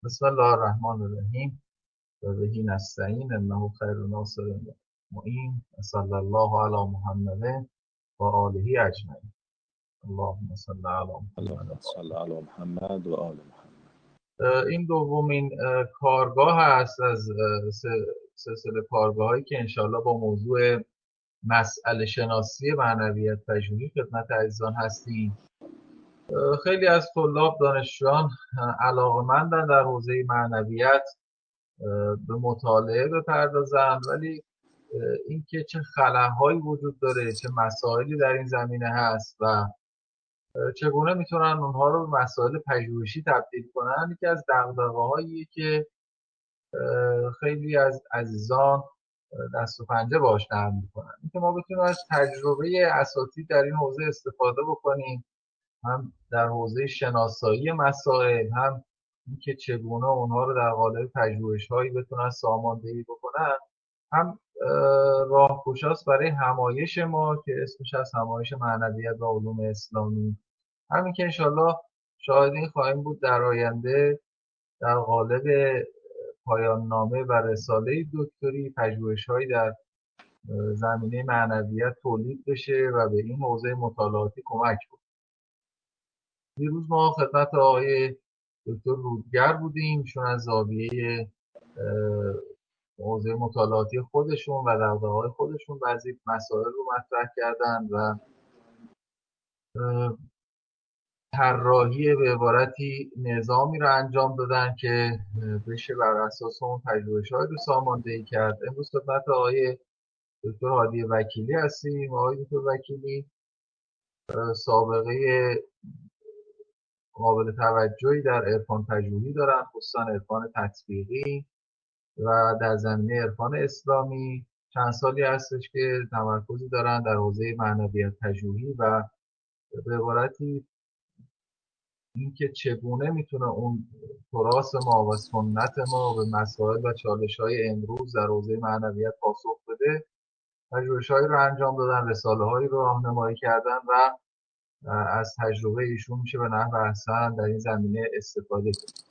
بسم الله الرحمن الرحیم و بهی نستعین انه خیر ناصر معین و صلی الله علی محمد و آله اجمعین. اللهم صل علی محمد. اللهم صل علی محمد و آل محمد. این دومین کارگاه است از سلسله کارگاهایی که انشالله با موضوع مسئله شناسی معنویت پژوهی خدمت عزیزان هستیم. خیلی از طلاب دانشجویان علاقه‌مندن در حوزه معنویت به مطالعه بپردازن، ولی اینکه چه خلاهایی وجود داره، چه مسائلی در این زمینه هست و چگونه میتونن اونها رو به مسائل پژوهشی تبدیل کنن، یکی از دغدغه‌هاییه که خیلی از عزیزان دست و پنجه باهاش نرم میکنن. اینکه ما بتونیم از تجربه اساتید در این حوزه استفاده بکنیم، هم در حوزه شناسایی مسائل، هم اینکه چگونه اونها رو در قالب پژوهش‌هایی بتونن ساماندهی بکنن، هم راهگشاست برای همایش ما که اسمش از همایش معنویت و علوم اسلامی. همین که انشالله شاهدین خواهیم بود در آینده در قالب پایان نامه و رساله دکتری پژوهش‌هایی در زمینه معنویت تولید بشه و به این حوزه مطالعاتی کمک بکنه. دیروز ما خدمت آقای دکتر رودگر بودیم، ایشون از زاویه حوزه مطالعاتی خودشون و دغدغه‌های خودشون بعضی مسائل رو مطرح کردن و طراحی به عبارتی نظامی رو انجام دادن که بشه بر اساس اون پژوهش‌های رو ساماندهی کرد. امروز خدمت آقای دکتر هادی وکیلی هستیم. آقای دکتر وکیلی سابقه قابل توجهی در عرفان پژوهی دارن، خصوصا عرفان تطبیقی و در زمینه عرفان اسلامی. چند سالی هستش که تمرکزی دارن در حوزه معنویت پژوهی و به عبارتی اینکه چگونه میتونه اون تراث ما و سنت ما به مسائل و چالش‌های امروز در حوزه معنویت پاسخ بده، پژوهش‌هایی رو انجام دادن، رساله‌هایی رو راهنمایی کردن و از تجربه ایشون میشه به نحو احسن در این زمینه استفاده کرد.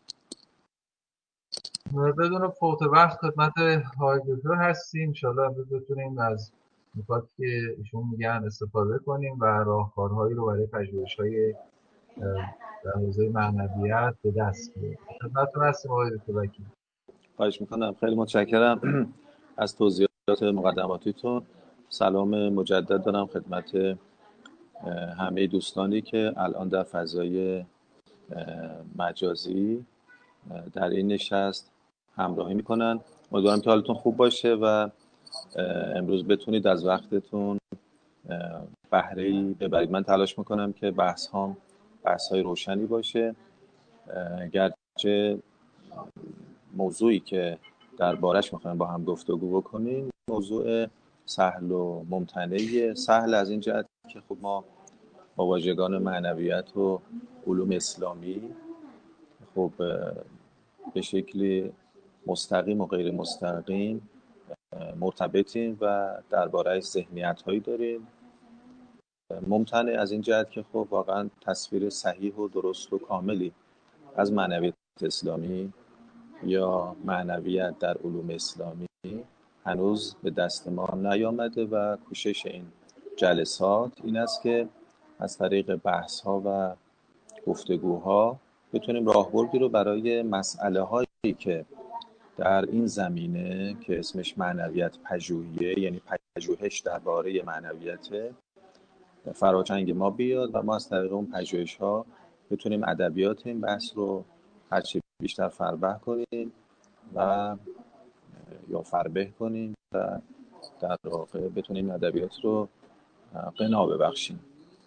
بدون فوت وقت خدمت های دکتر هستیم. انشاءالله امروز بتونیم از نکاتی که ایشون میگن استفاده کنیم و راهکارهایی رو برای پژوهش‌های در حوزه معنویت به دست بیاریم. خدمتتون هستیم آقای دکتر وکیل. خواهش میکنم، خیلی متشکرم از توضیحات مقدماتیتون. سلام مجدد دارم خدمت همه دوستانی که الان در فضای مجازی در این نشست همراهی میکنن. امیدوارم که حالتون خوب باشه و امروز بتونید از وقتتون بهره‌ای ببرید. من تلاش میکنم که بحث‌های روشنی باشه، گرچه موضوعی که دربارش میخوایم با هم گفتگو بکنیم موضوع سهل و ممتنعیه. سهل از این جهت که خب ما با واژگان معنویت و علوم اسلامی خب به شکلی مستقیم و غیر مستقیم مرتبطیم و درباره ذهنیت هایی داریم. ممتنع از این جهت که خب واقعا تصویر صحیح و درست و کاملی از معنویت اسلامی یا معنویت در علوم اسلامی هنوز به دست ما نیامده و کوشش این جلسات این است که از طریق بحث ها و گفتگوها بتونیم راهبردی رو برای مسئله هایی که در این زمینه که اسمش معنویت پژوهیه، یعنی پژوهش درباره معنویت، فراچنگ ما بیاد و ما از طریق اون پژوهش ها بتونیم ادبیات این بحث رو هرچی بیشتر فربه کنیم و یا فربه کنیم و در واقع بتونیم ادبیات رو غنا ببخشیم.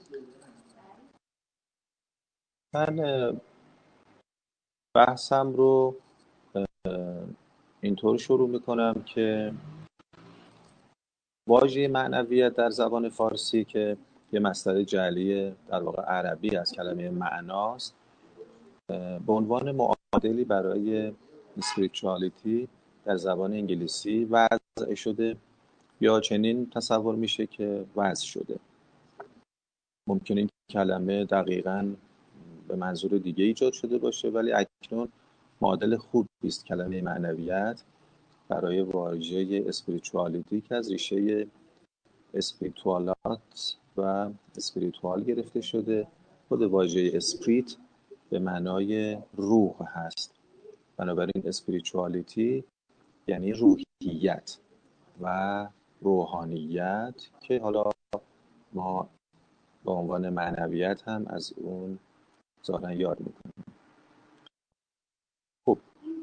من بحثم رو اینطور شروع میکنم که واژه معنویت در زبان فارسی که یه مصدر جعلی در واقع عربی از کلمه معناست، به عنوان معادلی برای spirituality در زبان انگلیسی وضع شده یا چنین تصور میشه که وضع شده. ممکنه این کلمه دقیقاً به منظور دیگه ایجاد شده باشه، ولی اکنون معادل خوبی است کلمه معنویت برای واژه اسپریچوالیتی که از ریشه اسپریتوالات و اسپریتوال گرفته شده. خود واژه اسپریت به معنای روح هست، بنابراین اسپریچوالیتی یعنی روحیت و روحانیت که حالا ما به عنوان معنویت هم از اون ظاهرا یاد میکنیم. خب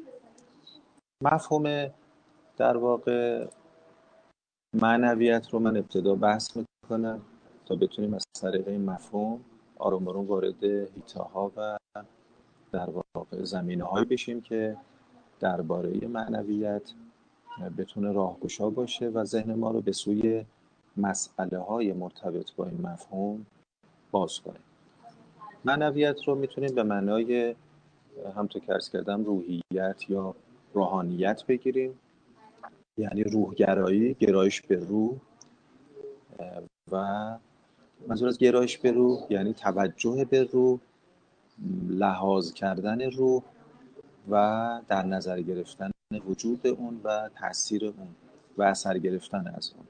مفهوم در واقع معنویت رو من ابتدا بحث میکنم تا بتونیم از طریق این مفهوم آروم آروم وارد حیطه‌ها و در واقع زمینه‌هایی بشیم که درباره معنویت بتونه راهگشا باشه و ذهن ما رو به سوی مسئله‌های مرتبط با این مفهوم باز کنه. معنویت رو میتونیم به معنای همونطور که عرض کردم روحیت یا روحانیت بگیریم، یعنی روحگرایی، گرایش به روح. و منظور از گرایش به روح یعنی توجه به روح، لحاظ کردن روح و در نظر گرفتن وجود اون و تأثیر اون و اثر گرفتن از اون.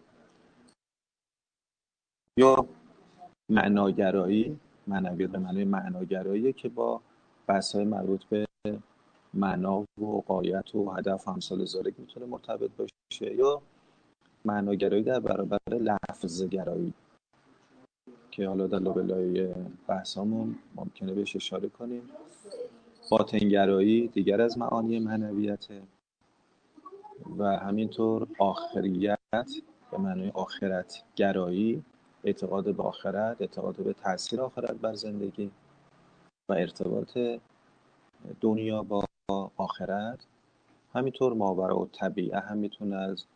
یا معناگرایی، معنویت به معنای معناگرایی که با بحث‌های مربوط به معنا و غایت و هدف و امثال ذالک میتونه مرتبط باشه. یا معناگرایی در برابر لفظگرایی که حالا در لابلای بحثامون ممکنه بهش اشاره کنیم. باطنگرایی دیگر از معانی معنویته و همینطور آخریت به معنای آخرت گرایی، اعتقاد به آخرت، اعتقاد به تأثیر آخرت بر زندگی و ارتباط دنیا با آخرت. همینطور ماوراء الطبیعه هم میتونه از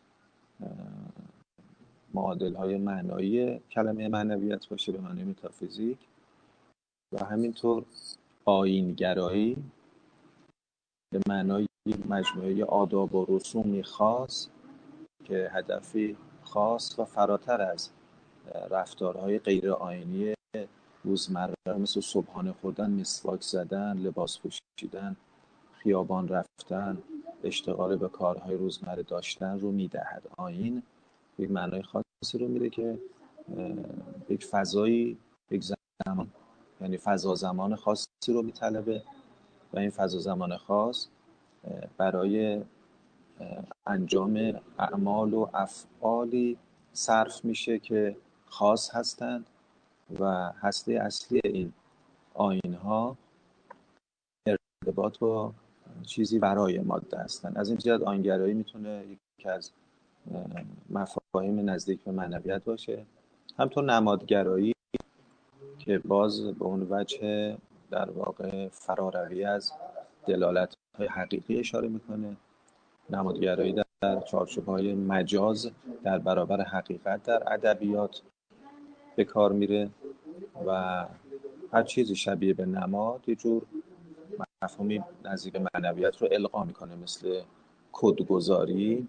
معادل‌های معنایی کلمه معنویت باشه به معنای متافیزیک. و همینطور آیین‌گرایی به معنای مجموعه آداب و رسومی خاص که هدفی خاص و فراتر از رفتارهای غیر آیینی روزمره مثل صبحانه خوردن، مسواک زدن، لباس پوشیدن، خیابان رفتن، اشتغال به کارهای روزمره داشتن رو میدهد. آیین یک معنای خاصی رو میده که یک فضایی، یک زمان، یعنی فضا زمان خاصی رو میطلبه و این فضا زمان خاص برای انجام اعمال و افعالی صرف میشه که خاص هستند و هسته اصلی این آیین‌ها ارتباط با چیزی برای ماده هستند. از این جهت آیین‌گرایی میتونه یکی از مفاهیم نزدیک به معنویت باشه. همطور نمادگرایی که باز به اون وجه در واقع فراروی از دلالت‌های حقیقی اشاره میکنه. نمادگرایی در چارچوب‌های مجاز در برابر حقیقت در ادبیات به کار میره و هر چیزی شبیه به نماد یه جور مفهومی نزدیک معنویت رو القا میکنه، مثل کدگذاری،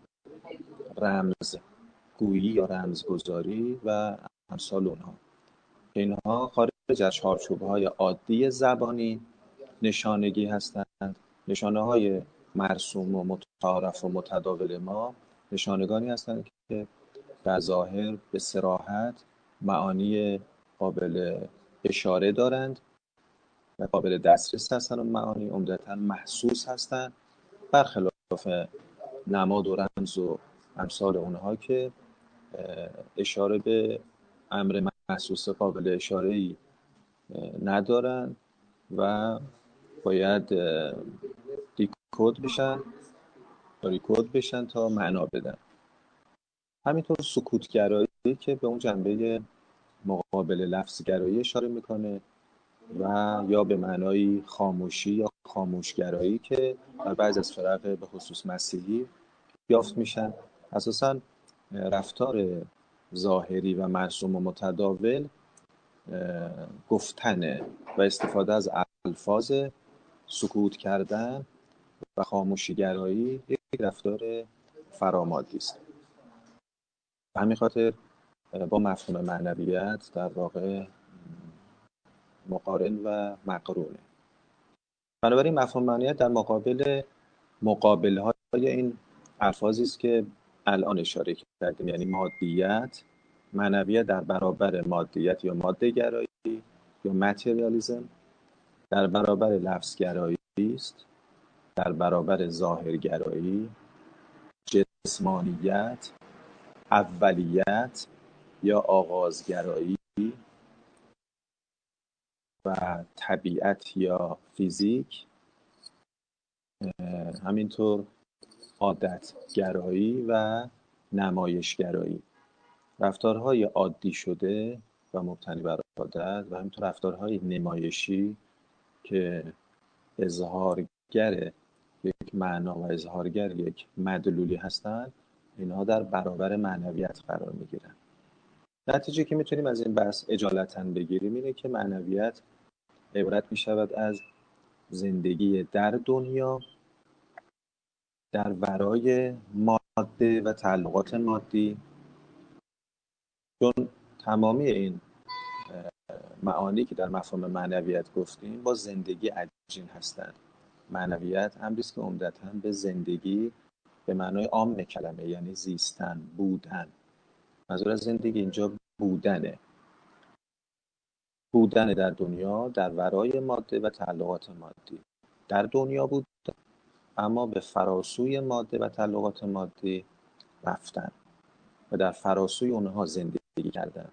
رمزگویی یا رمزگذاری و امثال اونها. اینها خارج از چارچوب‌های عادی زبانی نشانگی هستند. نشانه‌های مرسوم و متعارف و متداول ما نشانگانی هستند که در ظاهر به صراحت معانی قابل اشاره دارند و قابل دسترس هستند و معانی عمدتاً محسوس هستند، برخلاف نماد و رمز و امثال اونها که اشاره به امر محسوس قابل اشاره‌ای ندارن و باید دیکود بشن تا معنا بدن. همینطور سکوتگرایی که به اون جنبه مقابل لفظگرایی اشاره میکنه و یا به معنای خاموشی یا خاموشگرایی که در بعضی از فرق به خصوص مسیحی یافت میشن. اساساً رفتار ظاهری و مرسوم و متداول گفتن و استفاده از الفاظ، سکوت کردن و خاموشیگرایی یک رفتار فرامادی است. به همین خاطر با مفهوم معنویت در واقع مقارن و مقرونه. بنابراین مفهوم معنویت در مقابل های این الفاظی است که الان اشاره کردیم، یعنی مادیت، معنویت در برابر مادیت یا ماده گرایی یا متریالیسم، در برابر لفظگرایی است، در برابر ظاهرگرایی، جسمانیت، اولیت یا آغازگرایی و طبیعت یا فیزیک، همینطور عادتگرایی و نمایشگرایی. رفتارهای عادی شده و مبتنی بر عادت و همینطور رفتارهای نمایشی که اظهارگر یک معنا و اظهارگر یک مدلولی هستند، اینها در برابر معنویت قرار میگیرن. نتیجه که میتونیم از این بحث اجالتا بگیریم اینه که معنویت عبارت میشود از زندگی در دنیا در ورای ماده و تعلقات مادی، چون تمامی این معانی که در مفهوم معنویت گفتیم با زندگی عجین هستند. معنویت امری است که عمدتاً به زندگی به معنای عام کلمه، یعنی زیستن، بودن. منظور از زندگی اینجا بودن در دنیا در ورای ماده و تعلقات مادی. در دنیا بود اما به فراسوی ماده و تعلقات مادی رفتن و در فراسوی اونها زندگی کردن.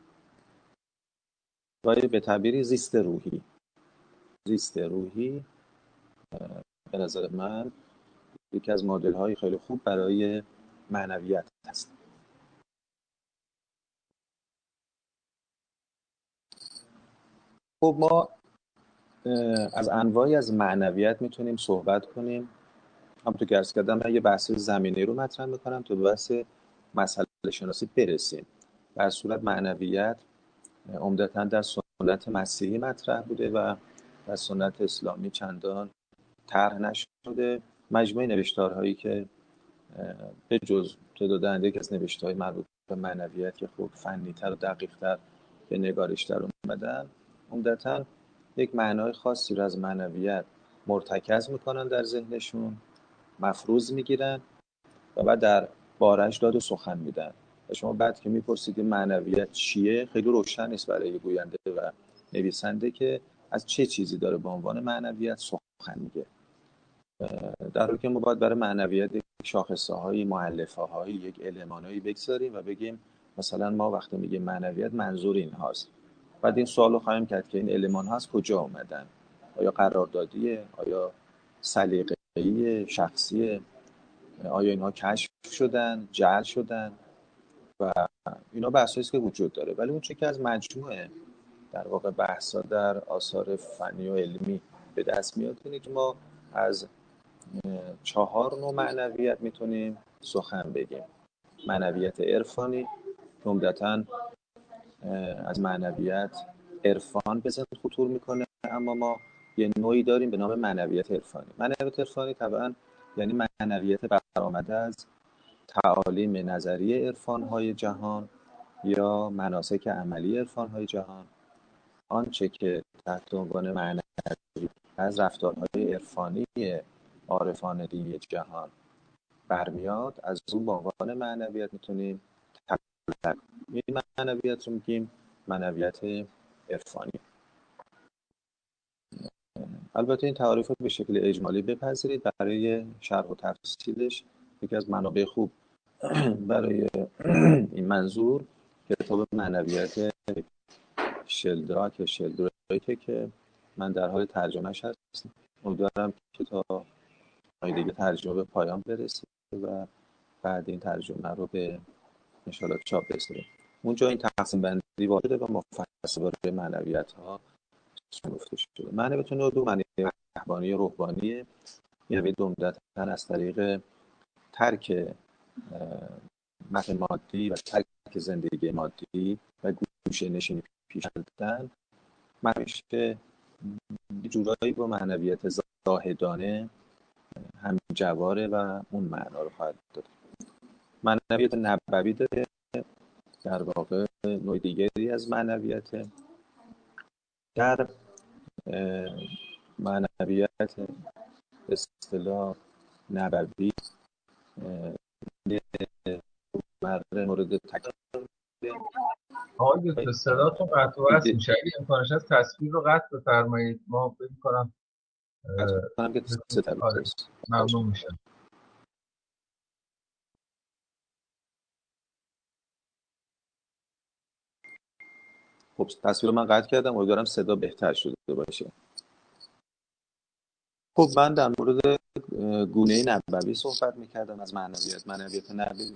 و به تعبیری زیست روحی به نظر من یکی از مدل های خیلی خوب برای معنویت هست. خب ما از انواعی از معنویت میتونیم صحبت کنیم. همونطور که عرض کردم من یه بحث زمینه رو مطرح میکنم تا به بحث مسئله شناسی برسیم. در صورت معنویت عمدتاً در سنت مسیحی مطرح بوده و در سنت اسلامی چندان طرح نشده. مجموعه نوشتارهایی که به جز تعداد اندکی از نوشته‌های مربوط به معنویت که خب فنی‌تر و دقیق‌تر به نگارش در اومدن، عمدتاً یک معنای خاصی رو از معنویت مرتکز میکنن در ذهنشون، مفروض میگیرن و بعد در بارش داد و سخن میدن. و شما بعد که میپرسید این معنویت چیه، خیلی روشن نیست برای گوینده و نویسنده که از چه چیزی داره به عنوان معنویت سخن میگه. در حالی که ما باید برای معنویت یک شاخصه‌هایی، مؤلفه‌هایی، یک المانایی بگذاریم و بگیم مثلا ما وقتی میگیم معنویت منظور این هاست. بعد این سوال رو خواهیم کرد که این المان‌ها از کجا اومدن؟ آیا قراردادیه؟ آیا سلیقه‌ای شخصیه؟ آیا اینها کشف شدن، جعل شدن؟ و اینا بحثایی است که وجود داره. ولی اون چیزی که از مجموعه در واقع بحثا در آثار فنی و علمی به دست میاد اینه که ما از 4 نوع معنویت میتونیم سخن بگیم. معنویت عرفانی که عمدتاً از معنویت عرفان به ذهن خطور میکنه، اما ما یه نوعی داریم به نام معنویت عرفانی. معنویت عرفانی طبعا یعنی معنویت برآمده از تعالیم نظری عرفان‌های جهان یا مناسک عملی عرفان‌های جهان، آنچه که تحت عنوان معنوی از رفتارهای عرفانی عارفان دینی جهان برمیاد، از اون به عنوان معنویت میتونیم تلقی کنیم. این معنویت رو میگیم معنویت عرفانی. البته این تعاریف رو به شکل اجمالی بپذیرید. برای شرح و تفصیلش یکی از منابع خوب برای این منظور کتاب معنویت شلدراک که من در حال ترجمهش هستم. امیدوارم که تا دیگه ترجمه به پایان برسه و بعد این ترجمه رو به انشاءالله چاپ برسونیم. اونجا این تقسیم بندی واجده و مفصل برای معنویت ها گفته شده. معنویت دو معنی رهبانی و روحانی، یعنی عمدتاً از طریق ترک متن مادی و ترک زندگی مادی و گوشه نشینی پیش بردن، معنیش که جورایی با معنویت زاهدانه هم جواره و اون معنا رو خواهد داد. معنویت نبوی داره، در واقع نوع دیگری از معنویت. در معنویت به اصطلاح نبوی مورد تکرار آقای دکتر صداتون قطع و وصل ایده میشه، اگه امکانش هست تصویر رو قطع بفرمایید، ما فکر کنم کنم که بتونیم. صدا آره، درست. ممنون میشم. خب تصویر رو من قطع کردم، امیدوارم صدا بهتر شده باشه. خب من در مورد گونه نبوی صحبت میکردم، از معنویت نبوی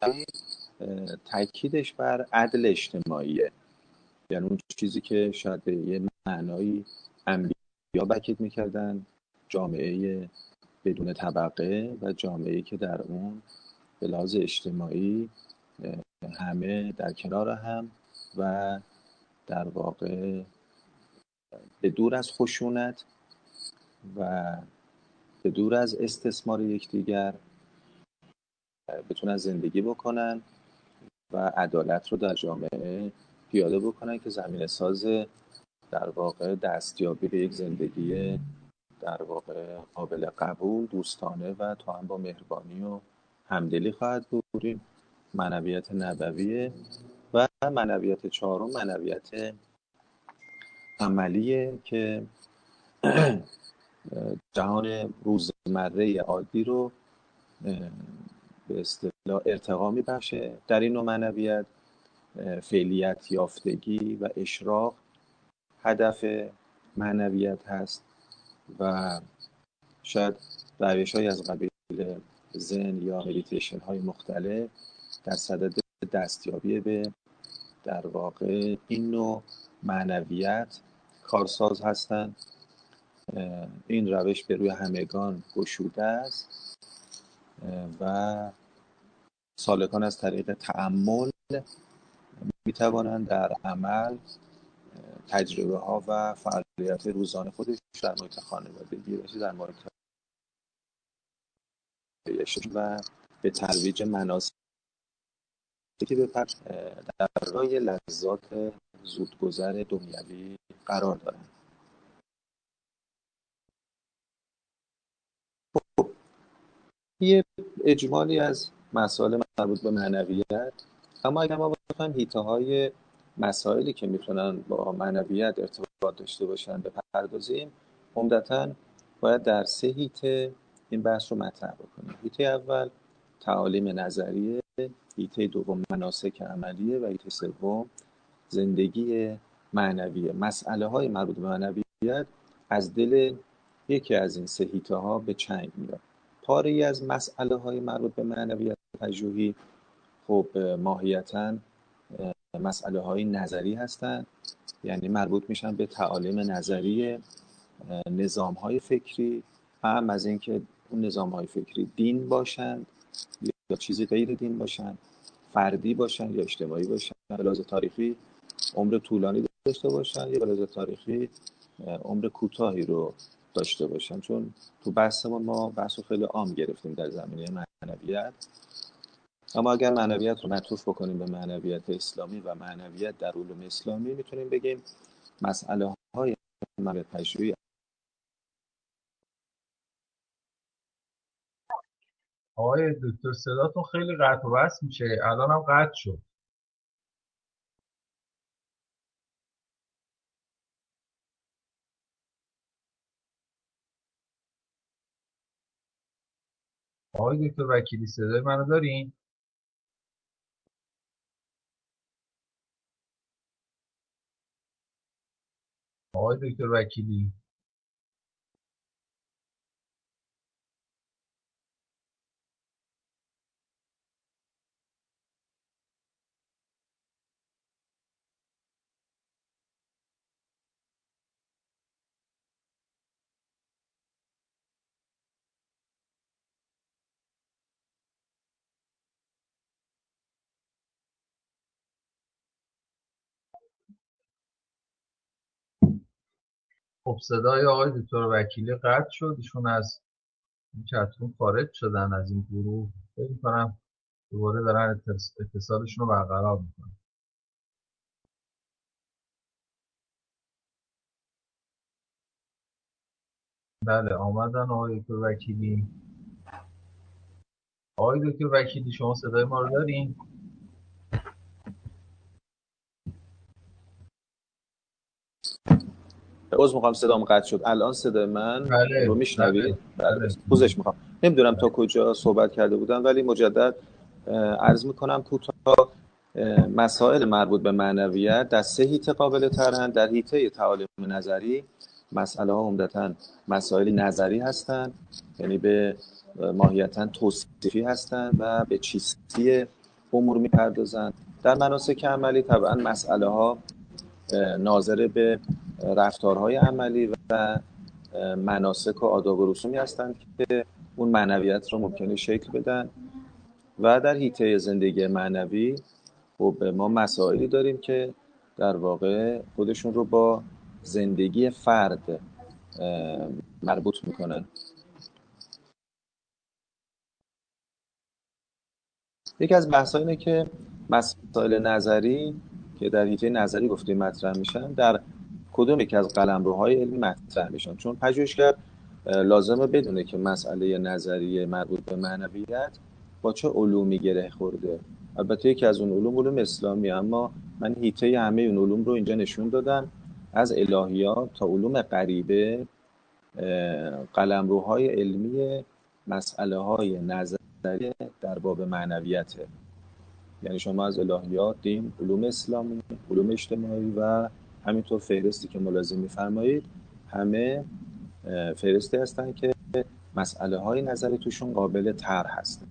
تاکیدش بر عدل اجتماعیه. یعنی اون چیزی که شاید به یه معنایی انبیا باکید میکردن، جامعه بدون طبقه و جامعه‌ای که در اون به لحاظ اجتماعی همه در کنار هم و در واقع به دور از خشونت و به دور از استثمار یکدیگر بتونن زندگی بکنن و عدالت رو در جامعه پیاده بکنن که زمینه ساز در واقع دستیابی به یک زندگی در واقع قابل قبول، دوستانه و تا هم با مهربانی و همدلی خواهد بود. معنویت نبویه. و معنویت چهارم معنویت عملیه که جهان روزمره عادی رو به اصطلاح ارتقا میبخشه. در این نوع معنویت فعلیت یافتگی و اشراق هدف معنویت هست و شاید روش‌هایی از قبیل زن یا مدیتیشن های مختلف در صدد دستیابی به در واقع این نوع معنویت کارساز هستند. این روش به روی همگان گشوده است و سالکان از طریق تأمل میتوانند در عمل تجربه ها و فعالیت روزانه خودش در محیط خانوادگی در محیط و به ترویج مناسکی در راه لذات زودگذر دنیوی قرار دارند. یه اجمالی از مسائل مربوط به معنویت. اما اگر ما بخوایم حیطه‌های مسائلی که میتونن با معنویت ارتباط داشته باشن بپردازیم، عمدتاً باید در سه حیطه این بحث رو مطرح بکنیم. حیطه اول تعالیم نظریه، حیطه دوم مناسک عملیه و حیطه سوم زندگی معنویه. مسئله های مربوط به معنویت از دل یکی از این سه حیطه‌ها به چنگ میاد. پاره‌ای از مسئله های مربوط به معنویت پژوهی خب ماهیتاً مسئله های نظری هستند، یعنی مربوط میشن به تعالیم نظری نظام های فکری، هم از اینکه اون نظام های فکری دین باشند یا چیزی غیر دین باشند، فردی باشند یا اجتماعی باشند، به لحاظ تاریخی عمر طولانی داشته باشن یا به لحاظ تاریخی عمر کوتاهی رو داشته باشن. چون تو بحثمون ما بحث خیلی عام گرفتیم در زمینه معنویت، اما اگر معنویت رو معطوف بکنیم به معنویت اسلامی و معنویت در علوم اسلامی، میتونیم بگیم مسئله های معنویت پژوهی. آقای دکتر صداتون خیلی قطع و وصل میشه، الان هم قطع شد. آقای دکتر وکیلی صدای منو دارین؟ آقای دکتر وکیلی. خب صدای آقای دکتر وکیلی قطع شد، ایشون از این چتروم خارج شدن، از این گروه. فکر کنم دوباره دارن اتصالشون رو برقرار میکنن. بله آمدن آقای دکتر وکیلی. آقای دکتر وکیلی شما صدای ما رو دارین؟ عذر میخوام صدام قطع شد. الان صدای من رو بله میشنوید؟ بله بله، بله پوزش میخوام. نمیدونم تا کجا صحبت کرده بودم، ولی مجدد عرض میکنم کوتاه. مسائل مربوط به معنویت در سه حیطه قابل طرحند. در حیطه تعالیم نظری مسئله ها عمدتاً مسائل نظری هستند، یعنی به ماهیتاً توصیفی هستند و به چیستی امور میپردازند. در مناسک عملی طبعا مسئله ها ناظر به رفتارهای عملی و مناسک و آداب و رسومی هستند که اون معنویت رو ممکنه شکل بدن. و در حیطه زندگی معنوی خب ما مسائلی داریم که در واقع خودشون رو با زندگی فرد مربوط میکنن. یکی از بحث‌ها اینه که مسائل نظری که در حیطه نظری گفتیم مطرح میشن، در کدوم یکی از قلمروهای علمی مطرح میشن. چون پژوهشگر لازمه بدونه که مسئله نظری مربوط به معنویت با چه علومی گره خورده. البته یکی از اون علوم اسلامی، اما من حیطه همه اون علوم رو اینجا نشون دادم، از الهیات تا علوم غریبه. قلمروهای علمی مسئله های نظری در باب معنویته. یعنی شما از الهیات، دین، علوم اسلامی، علوم اجتماعی و همینطور فهرستی که ملاحظه می‌فرمایید، همه فهرستی هستن که مسئله های نظری توشون قابل طرح هست.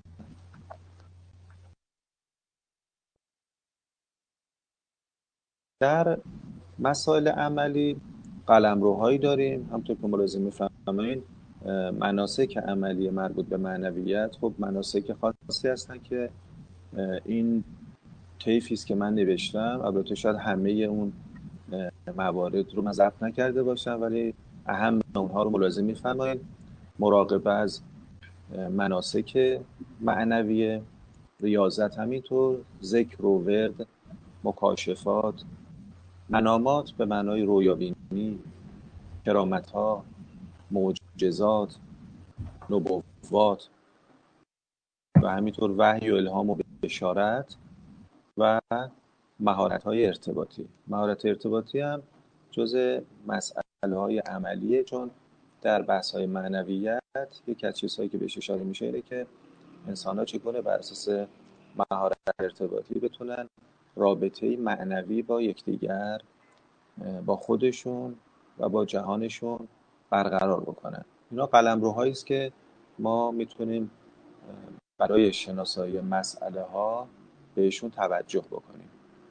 در مسائل عملی قلمروهایی داریم، همونطور که ملاحظه می‌فرمایید. مناسک عملی مربوط به معنویت خب مناسک خاصی هستن که این طیفی است که من نوشتم. البته شاید همه اون موارد رو من ضبط نکرده باشم، ولی اهم اونها رو ملاحظه می‌فرمایید. مراقبه از مناسک معنوی، ریاضت، همینطور ذکر و ورد، مکاشفات، منامات به معنای رویابینی، کرامت‌ها، معجزات، نبوات و همینطور وحی و الهام و بشارت و مهارت‌های ارتباطی. مهارت ارتباطی هم جزء مسئله‌های عملیه، چون در بحث‌های معنویت یکی از چیزهایی که بهش اشاره میشه اینه که انسان‌ها چگونه بر اساس مهارت ارتباطی بتونن رابطه‌ای معنوی با یکدیگر، با خودشون و با جهانشون برقرار بکنن. اینا قلمروهایی است که ما میتونیم برای شناسایی مسئله ها بهشون توجه بکنیم.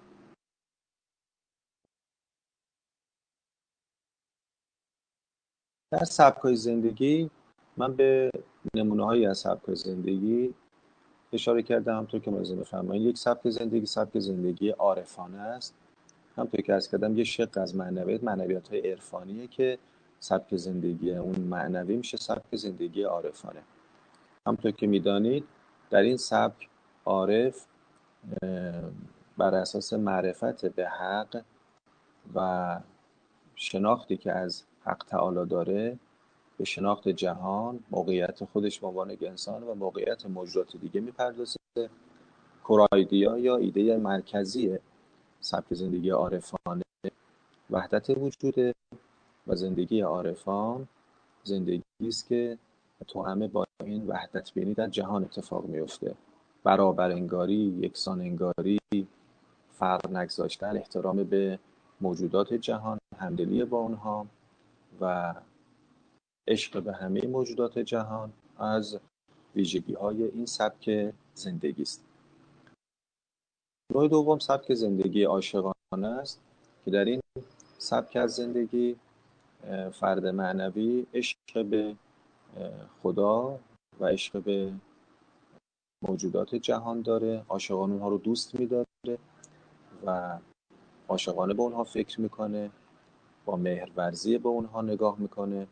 در سبک‌های زندگی من به نمونه‌هایی از سبک‌های زندگی اشاره کردم. همونطور که ملاحظه می‌فرمایید، یک سبک زندگی عارفانه است. همونطور که عرض کردم یه شق از معنویات‌های عرفانیه که سبک زندگی اون معنوی میشه سبک زندگی عارفانه. همونطور که می‌دانید در این سبک عارف بر اساس معرفت به حق و شناختی که از حق تعالی داره، به شناخت جهان، موقعیت خودش به عنوان انسان و موقعیت موجودات دیگه میپردازه. کورایدیا یا ایده مرکزی سبک زندگی عارفانه وحدت وجوده و زندگی عارفان زندگی است که توأم با این وحدت بینی در جهان اتفاق میفته. برابر انگاری، یکسان انگاری، فرق نگذاشتن، احترام به موجودات جهان، همدلی با اونها و عشق به همه موجودات جهان از ویژگی‌های این سبک زندگی است. نوع دوم سبک زندگی عاشقانه است که در این سبک از زندگی فرد معنوی عشق به خدا و عشق به موجودات جهان داره، عاشقانه اونها رو دوست می‌داره و عاشقانه به اونها فکر میکنه، با مهرورزی به اونها نگاه میکنه.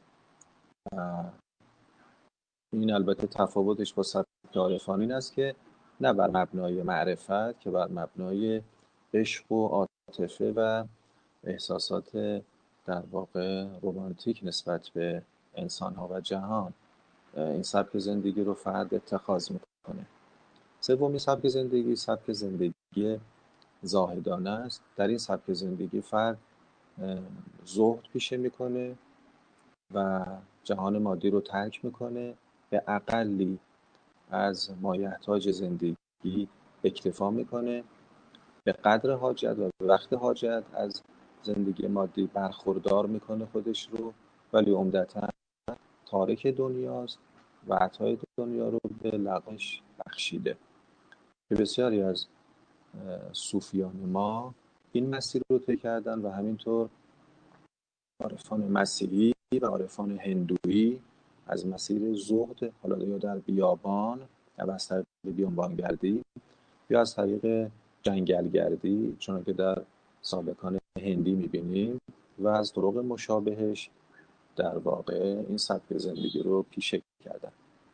این البته تفاوتش با سبک عارفان این است که نه بر مبنای معرفت، که بر مبنای عشق و عاطفه و احساسات در واقع رمانتیک نسبت به انسان‌ها و جهان، این سبک زندگی رو فرد اتخاذ میکنه. سومین سبک زندگی زاهدانه است. در این سبک زندگی فرد زهد پیشه میکنه و جهان مادی رو ترک میکنه، به اقلی از مایحتاج زندگی اکتفا میکنه، به قدر حاجت و به وقت حاجت از زندگی مادی برخوردار میکنه خودش رو، ولی عمدتاً تارک دنیاست و عطای دنیا رو به لغش بخشیده. که بسیاری از صوفیان ما این مسیر رو طی کردن و همینطور عارفان مسیحی و عارفان هندویی از مسیر زهد، حالا یا در بیابان یا از طریق بیابانگردی یا از طریق جنگلگردی، چون که در سابقان هندی میبینیم، و از طرق مشابهش در واقع این سبک زندگی رو پیشه کردن.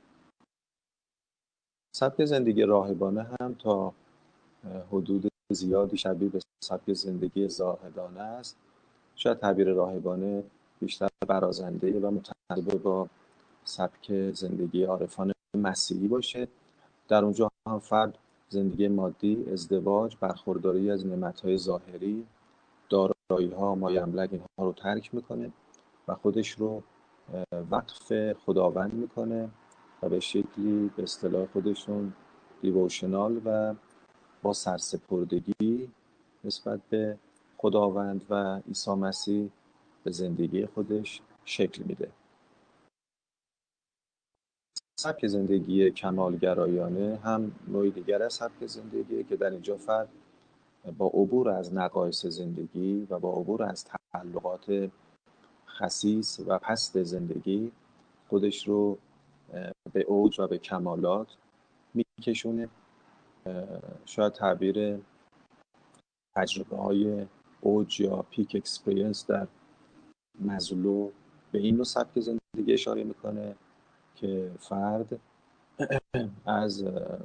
سبک زندگی راهبانه هم تا حدود زیادی شبیه به سبک زندگی زاهدانه است. شاید تعبیر راهبانه بیشتر برازنده و متناسب با سبک زندگی عارفان مسیحی باشه. در اونجا هم فرد زندگی مادی، ازدواج، برخورداری از نعمت‌های ظاهری، دارایی‌ها، مایملک، اینها رو ترک میکنه و خودش رو وقف خداوند میکنه و به شکلی به اصطلاح خودشون دیووشنال و با سرسپردگی نسبت به خداوند و عیسی مسیح به زندگی خودش شکل میده. سبک زندگی کمالگرایانه هم نوعی دیگر از سبک زندگی که در اینجا فرد با عبور از نقایص زندگی و با عبور از تعلقات خسیس و پست زندگی خودش رو به اوج و به کمالات میکشونه. شاید تعبیر تجربه های اوج یا پیک اکسپریانس در مزلو به این نوع سبک زندگی اشاره میکنه که فرد از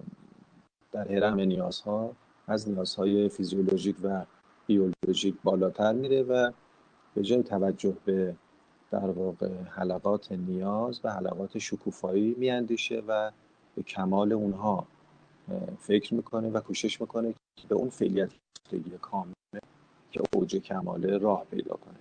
در هرم نیازها از نیازهای فیزیولوژیک و بیولوژیک بالاتر میره و به جای توجه به در واقع حلقات نیاز و حلقات شکوفایی میاندیشه و به کمال اونها فکر میکنه و کوشش میکنه که به اون فعلیت کامل که اوج کماله راه پیدا کنه.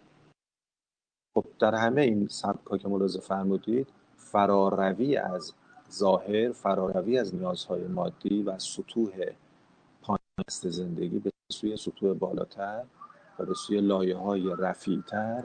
خب در همه این سبک‌ها که ملاحظه فرمودید، فراروی از ظاهر، فراروی از نیازهای مادی و سطوح پایین‌دست زندگی به سوی سطوح بالاتر و به سوی لایه‌های رفیع‌تر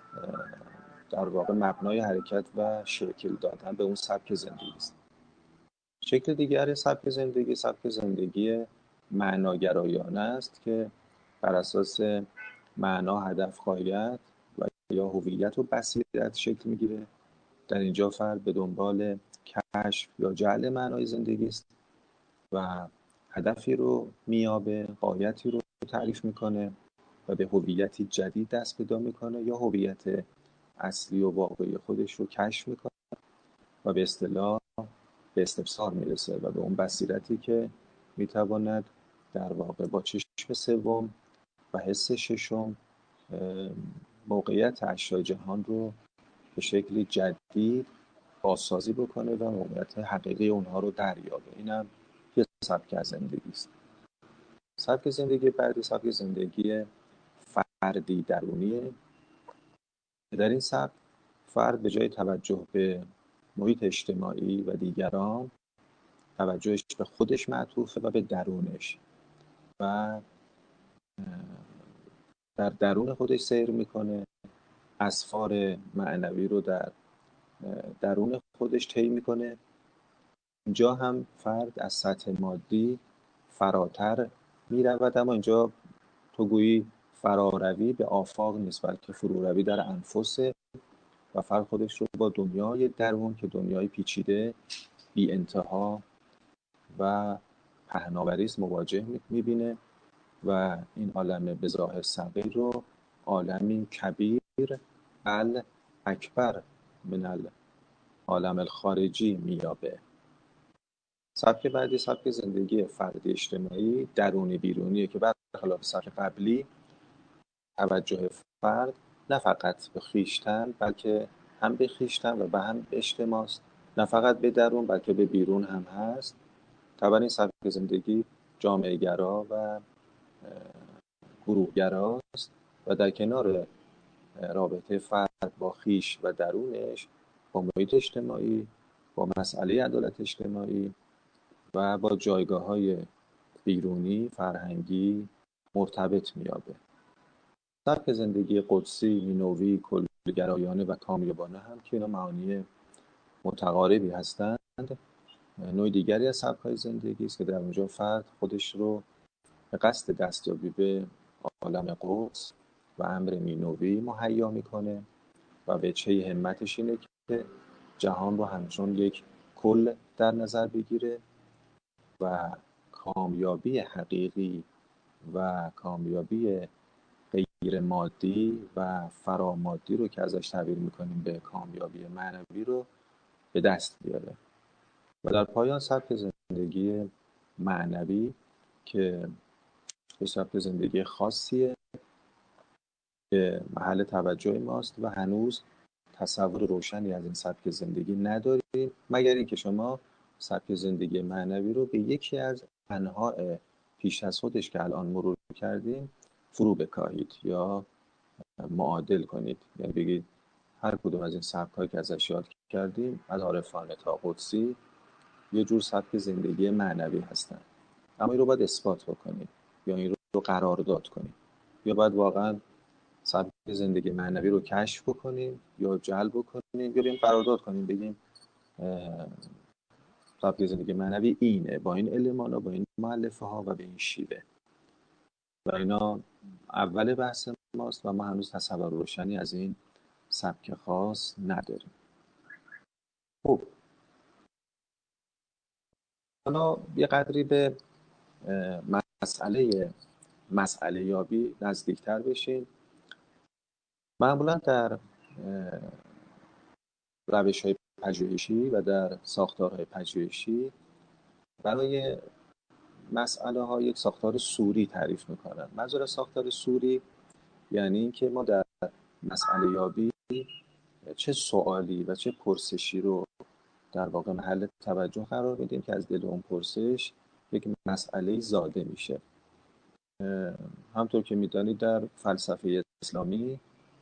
در واقع مبنای حرکت و شکل دادن به اون سبک زندگی است. شکل دیگر سبک زندگی معناگرایانه است که بر اساس معنا، هدف، غایت و یا هویت و بصیرت شکل میگیره. در اینجا فرد به دنبال کشف یا جعل معنای زندگی است و هدفی رو میابه، غایتی رو تعریف میکنه و به هویتی جدید دست پیدا میکنه یا هویت اصلی و واقعی خودش رو کشف میکنه و به اصطلاح به استبصار میرسه و به اون بصیرتی که میتواند در واقع با چشم سوم و حس ششم موقعیت اشیاء جهان رو به شکلی جدید بازسازی بکنه و موقعیت حقیقی اونها رو دریابه. اینم یه سبک از زندگی است. سبک زندگی بعدی سبک زندگی فردی درونیه. در این سبک فرد به جای توجه به محیط اجتماعی و دیگران، توجهش به خودش معطوفه و به درونش و در درون خودش سیر میکنه، اسفار معنوی رو در درون خودش طی میکنه. اینجا هم فرد از سطح مادی فراتر میرود، اما اینجا تو گویی فراروی به آفاق نیست بلکه فروروی در انفس و فرد خودش رو با دنیای درون که دنیای پیچیده، بی انتها و پهناوریز مواجه میبینه و این عالم به ظاهر صغیر رو عالمی کبیر اکبر من العالم الخارجی میابه. سبک بعدی سبک زندگی فردی اجتماعی درونی بیرونیه که برخلاف سبک قبلی توجه فرد نه فقط به خویشتن بلکه هم به خویشتن و به هم به اجتماعست، نه فقط به درون بلکه به بیرون هم هست. طبعا این سبک زندگی جامعه گرا و گروه گراست و در کنار رابطه فرد با خویش و درونش با محیط اجتماعی، با مسئله عدالت اجتماعی و با جایگاه‌های بیرونی فرهنگی مرتبط می‌یابه. سبک زندگی قدسی، مینوی، کل‌گرایانه و کامیابانه هم که اینا معانی متقاربی هستند، نوع دیگری از سبک‌های زندگی است که در اونجا فرد خودش رو به قصد دستیابی به عالم قدس و امر مینوی مهیا میکنه و وجهه همتش اینه که جهان رو همچون یک کل در نظر بگیره و کامیابی حقیقی و کامیابی غیر مادی و فرامادی رو که ازش تعبیر میکنیم به کامیابی معنوی رو به دست بیاره. و در پایان سبک زندگی معنوی که به سبک زندگی خاصیه که محل توجه ماست و هنوز تصور روشنی از این سبک زندگی نداریم، مگر اینکه شما سبک زندگی معنوی رو به یکی از انواع پیش از خودش که الان مرور کردیم فرو بکاهید یا معادل کنید، یعنی بگید هر کدوم از این سبک‌هایی که ازش یاد کردیم از عارفانه تا قدسی یه جور سبک زندگی معنوی هستن، اما این رو باید اثبات بکنید یا این رو قرارداد کنید، یا باید واقعا سبک زندگی معنوی رو کشف بکنیم یا جلب بکنیم یا بریم قرارداد کنیم بگیم سبک زندگی معنوی اینه با این المانا، با این مؤلفه ها و به این شیوه. و اینا اول بحث ماست و ما هنوز تصور روشنی از این سبک خاص نداریم. خب حالا یه قدری به مسئله یابی نزدیکتر بشیم. معمولا در روش‌های پژوهشی و در ساختارهای پژوهشی برای مسئله ها یک ساختار سوری تعریف میکنن. منظور ساختار سوری یعنی اینکه ما در مسئله یابی چه سوالی و چه پرسشی رو در واقع محل توجه قرار میدیم که از دل اون پرسش یک مسئله زاده میشه. همطور که میدانید در فلسفه اسلامی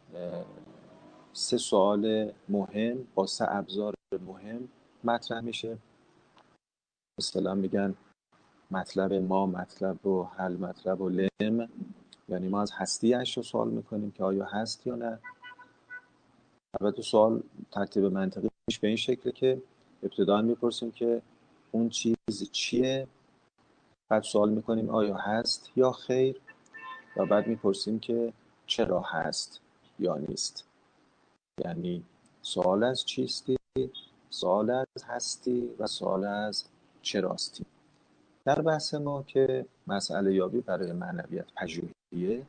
3 سوال مهم با 3 ابزار مهم مطرح میشه. اصطلاحاً میگن مطلب ما، مطلب و حل مطلب و لم، یعنی ما از هستی اشیا سوال میکنیم که آیا هست یا نه. البته سوال ترتیب منطقیش به این شکله که ابتداً میپرسیم که اون چیز چیه، بعد سوال میکنیم آیا هست یا خیر و بعد میپرسیم که چرا هست یا نیست. یعنی سوال از چیستی، سوال از هستی و سوال از چراستی. در بحث ما که مسئله یابی برای معنویت پژوهیه،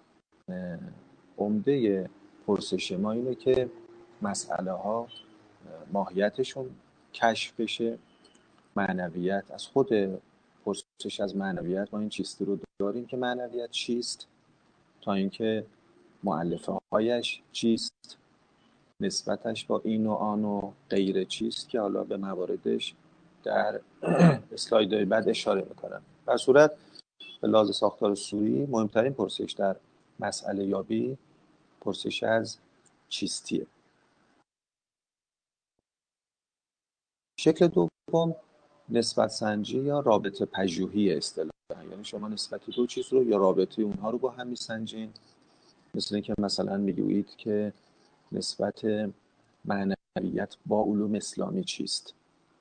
عمده پرسش ما اینه که مسئله ها ماهیتشون کشف بشه، معنویت از خود پرسش از معنویت ما این چیستی رو داریم که معنویت چیست، تا اینکه مؤلفه هایش چیست، نسبتش با این و آن و غیر چیست که حالا به مواردش در اسلایدهای بعد اشاره میکنم. در صورت به لحاظ ساختار سوری مهمترین پرسش در مسئله یابی پرسش از چیستیه. شکل دوم نسبت سنجی یا رابطه پژوهی اصطلاحاً، یعنی شما نسبت 2 چیز رو یا رابطه اونها رو با هم میسنجین. مثل اینکه مثلا میگویید که نسبت معنویت با علوم اسلامی چیست،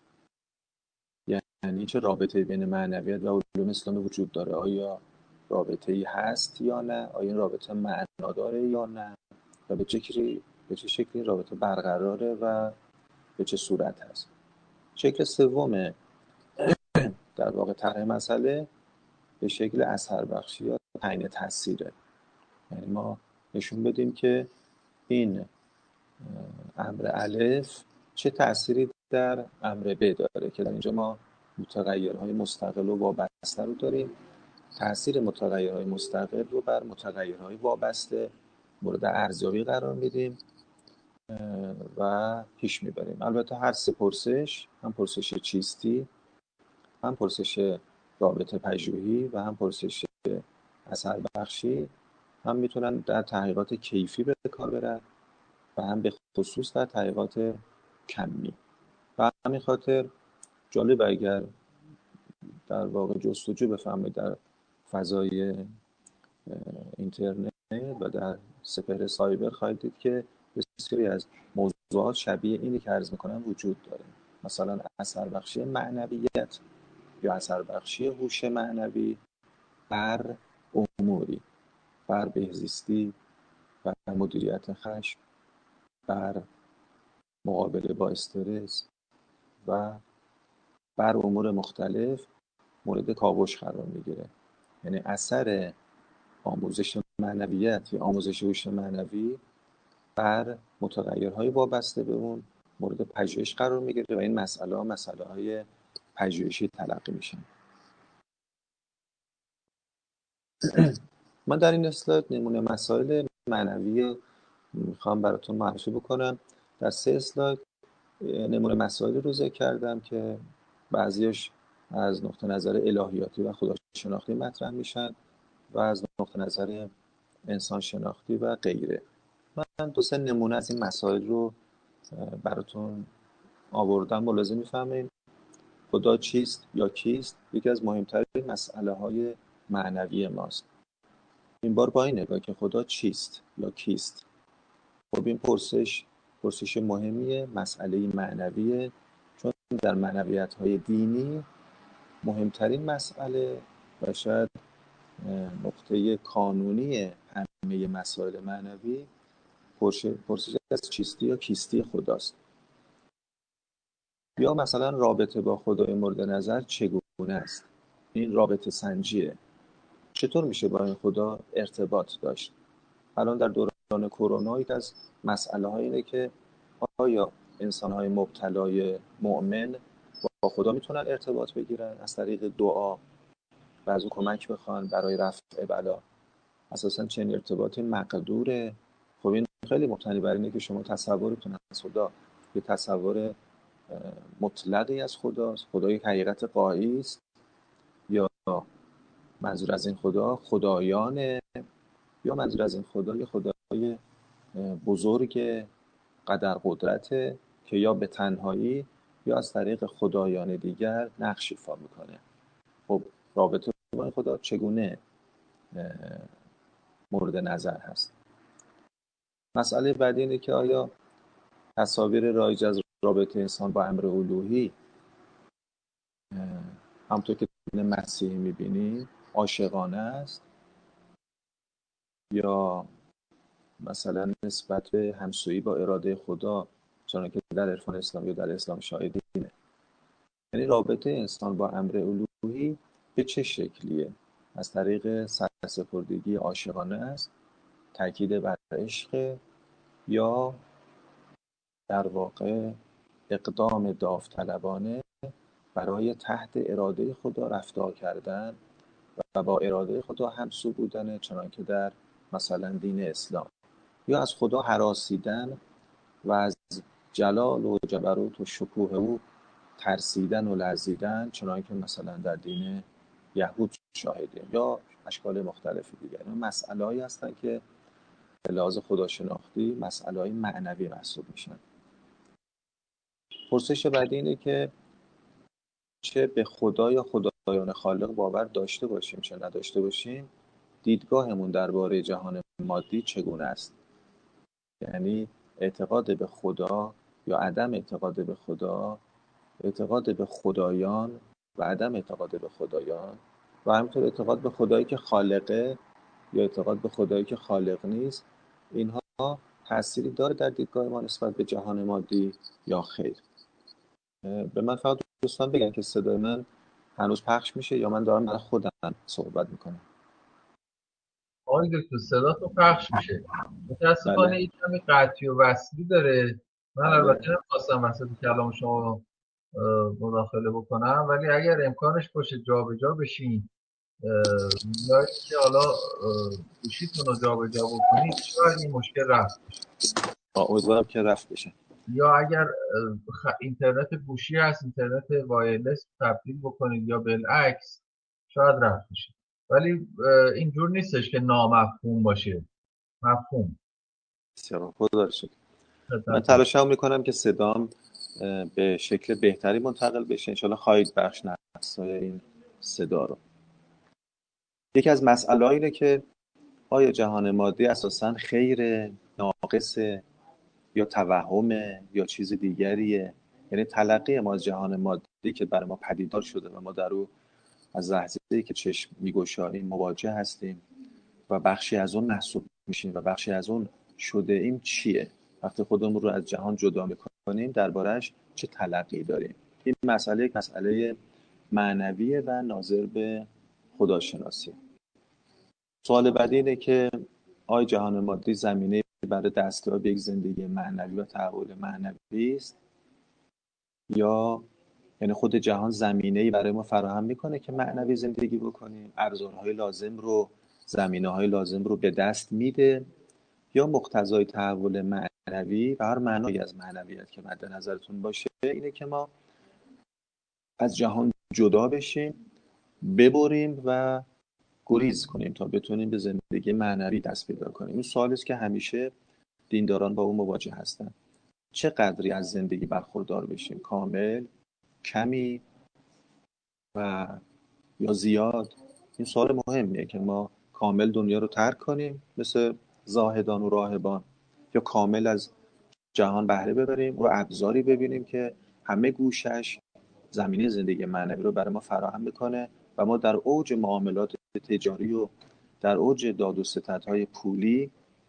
یعنی چه رابطه بین معنویت و علوم اسلامی وجود داره، آیا رابطه‌ای هست یا نه، آیا این رابطه معنا داره یا نه و به چه شکلی این رابطه برقراره و به چه صورت هست. شکل سوم در واقع طرح مسئله به شکل اثر بخشی یا تعیین تاثیره، یعنی ما نشون بدیم که این امر الف چه تأثیری در امر ب داره، که در اینجا ما متغیرهای مستقل و وابسته رو داریم. تأثیر متغیرهای مستقل رو بر متغیرهای وابسته مورد ارزیابی قرار میدیم و پیش میبریم. البته هر سه پرسش، هم پرسش چیستی، هم پرسش رابطه پژوهی و هم پرسش اثر بخشی، هم میتونن در تحقیقات کیفی به کار برن و هم به خصوص در تحقیقات کمی. و همین خاطر جالب اگر در واقع جستجو بفرمایید در فضای اینترنت و در سپهر سایبر، خواهید دید که بسیاری از موضوعات شبیه اینی که عرض میکنم وجود داره. مثلا اثر بخشی معنویت یا اثر بخشی هوش معنوی بر اموری، بر بهزیستی، بر مدیریت خشم، بر مقابله با استرس و بر امور مختلف مورد کاوش قرار میگیره. یعنی اثر آموزش معنویت یا آموزش هوش معنوی بر متغیرهای وابسته به اون مورد پژوهش قرار میگیره و این مسئله های پژوهشی تلقی میشن. من در این اسلاید نمونه مسائل معنوی میخوام براتون معرفی بکنم. در 3 اسلاید نمونه مسائل رو ذکر کردم که بعضیش از نقطه نظر الهیاتی و خداشناختی مطرح میشن و از نقطه نظر انسان شناختی و غیره. من 2-3 نمونه از این مسائل رو براتون آوردم. ملاحظه می‌فرمایید خدا چیست یا کیست یکی از مهمترین مسئله های معنوی ماست. این بار با این نگاه که خدا چیست یا کیست. خب این پرسش مهمیه، مسئله معنویه، چون در معنویت های دینی مهمترین مسئله و شاید نقطه کانونی همه مسائل معنوی پرسش از چیستی یا کیستی خداست. یا مثلا رابطه با خدای مورد نظر چگونه است؟ این رابطه سنجیه. چطور میشه با این خدا ارتباط داشت؟ الان در دوران کرونا یک از مسئله ها اینه که آیا انسان های مبتلای مؤمن با خدا میتونن ارتباط بگیرن از طریق دعا و از اون کمک بخوان برای رفع بلا؟ اساسا چنین ارتباطی مقدوره؟ خب این خیلی مبتنی بر اینه که شما تصورتون از خدا یه تصور مطلقی از خداست، خدا یک حقیقت غایی است، یا منظور از این خدا خدایانه، یا منظور از این خدا یه خدای بزرگ قدر قدرته که یا به تنهایی یا از طریق خدایان دیگر نقش ایفا میکنه. خب رابطه با این خدا چگونه مورد نظر هست؟ مسئله بعدی اینه که آیا تصاویر رایج از رابطه انسان با امر الوهی همونطور که دین مسیحی میبینی عاشقانه است، یا مثلا نسبت به همسویی با اراده خدا چون که در عرفان اسلامی یا در اسلام شاهدینه؟ یعنی رابطه انسان با امر الوهی به چه شکلیه؟ از طریق سرسپردگی عاشقانه است، تاکید بر عشق، یا در واقع اقدام داوطلبانه برای تحت اراده خدا رفتار کردن و با اراده خدا همسو بودن چنان که در مثلا دین اسلام، یا از خدا هراسیدن و از جلال و جبروت و شکوه او ترسیدن و لرزیدن چنان که مثلا در دین یهود شاهدیم، یا اشکال مختلفی دیگر. این مسئله‌ای هستن که به لحاظ خداشناختی مسئله‌ای معنوی محسوب میشن. پرسش بعدی اینه که چه به خدا یا خدایان خالق باور داشته باشیم چه نداشته باشیم، دیدگاهمون درباره جهان مادی چگونه است؟ یعنی اعتقاد به خدا یا عدم اعتقاد به خدا، اعتقاد به خدایان و عدم اعتقاد به خدایان، و همینطور اعتقاد به خدایی که خالقه یا اعتقاد به خدایی که خالق نیست، اینها تأثیری داره در دیدگاه ما نسبت به جهان مادی یا خیر؟ به من فقط دوستان بگن که صدای من هنوز پخش میشه یا من دارم برای خودم صحبت میکنم. آقای دکتر صداتون پخش میشه، متاسفانه بله این کمی قطعی و وصلی داره. من بله البته نمی‌خواستم وسط کلام شما مداخله بکنم، ولی اگر امکانش باشه جابجا بشین یا اینکه حالا گوشیتون رو جابجا بکنید شاید این مشکل رفت بشه. امیدوارم که رفت بشه. یا اگر اینترنت گوشی هست، اینترنت وایرلس تبدیل بکنید یا بالعکس شاید رفت بشه. ولی اینجور نیستش که نامفهوم باشه، مفهوم. بسیار خدا رو شکر. من خدمت شما. تلاشم میکنم که صدام به شکل بهتری منتقل بشه. انشالله خواهید بخش نقصای این صدا رو. یکی از مسئله اینه که آیا جهان مادی اساساً خیر، ناقصه یا توهمه یا چیز دیگریه؟ یعنی تلقی ما از جهان مادی که برای ما پدیدار شده و ما در او از لحظه‌ای که چشم می‌گشاییم مواجه هستیم و بخشی از اون محسوب میشیم و بخشی از اون شده ایم، چیه؟ وقتی خودمون رو از جهان جدا میکنیم درباره‌اش چه تلقی داریم؟ این مسئله یک مسئله معنویه و ناظر به خداشناسی. سوال بعدی اینه که آیا جهان مادی زمینه برای دستیابی به یک زندگی معنوی و تحول معنوی است، یا یعنی خود جهان زمینه‌ای برای ما فراهم میکنه که معنوی زندگی بکنیم، ابزارهای لازم رو، زمینه‌های لازم رو به دست میده، یا مقتضای تحول معنوی و هر معنایی از معنویت که مد نظرتون باشه اینه که ما از جهان جدا بشیم، ببریم و گریز کنیم تا بتونیم به زندگی معنوی دست پیدا کنیم. این سوالی است که همیشه دینداران با اون مواجه هستن. چه قدری از زندگی برخوردار بشیم؟ کامل، کمی و یا زیاد؟ این سوال مهمیه که ما کامل دنیا رو ترک کنیم مثل زاهدان و راهبان، یا کامل از جهان بهره ببریم و ابزاری ببینیم که همه گوشش زمینه زندگی معنوی رو برای ما فراهم میکنه و ما در اوج معاملات تجاری و در اوج داد و ستدهای پولی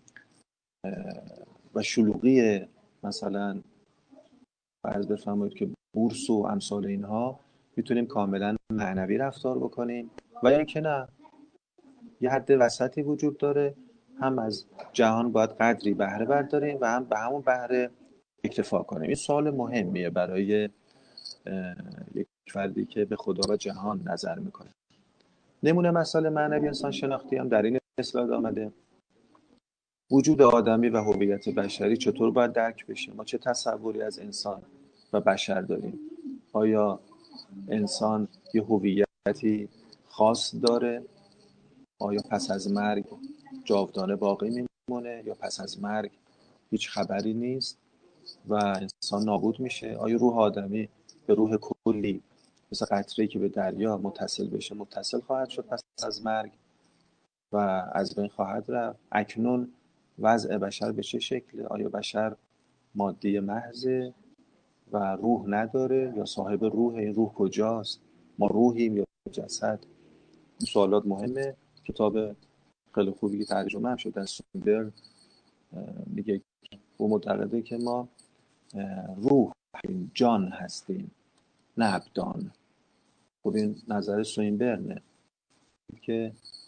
و شلوغی مثلا فرض بفرمایید که بورس و امثال اینها میتونیم کاملا معنوی رفتار بکنیم، و یا اینکه نه، یه حد وسطی وجود داره، هم از جهان باید قدری بهره برداریم و هم به همون بهره اکتفا کنیم. این سوال مهمیه برای یک فردی که به خدا و جهان نظر میکنه. نمونه مسائل معنوی انسان شناختی هم در این اسلاید آمده. وجود آدمی و هویت بشری چطور باید درک بشه؟ ما چه تصوری از انسان و بشر داریم؟ آیا انسان یه هویتی خاص داره؟ آیا پس از مرگ جاودانه باقی میمونه یا پس از مرگ هیچ خبری نیست و انسان نابود میشه؟ آیا روح آدمی به روح کلی مثل قطره‌ای که به دریا متصل بشه متصل خواهد شد پس از مرگ و از بین خواهد رفت؟ اکنون وضع بشر به چه شکله؟ آیا بشر ماده محضه و روح نداره یا صاحب روح؟ این روح کجاست؟ ما روحیم یا جسد؟ این سوالات مهمه. کتاب خیلی خوبی که ترجمه هم شده از سویندبرن میگه او معتقده که ما روح جان هستیم نه ابدان. خب این نظر سوینبرنه که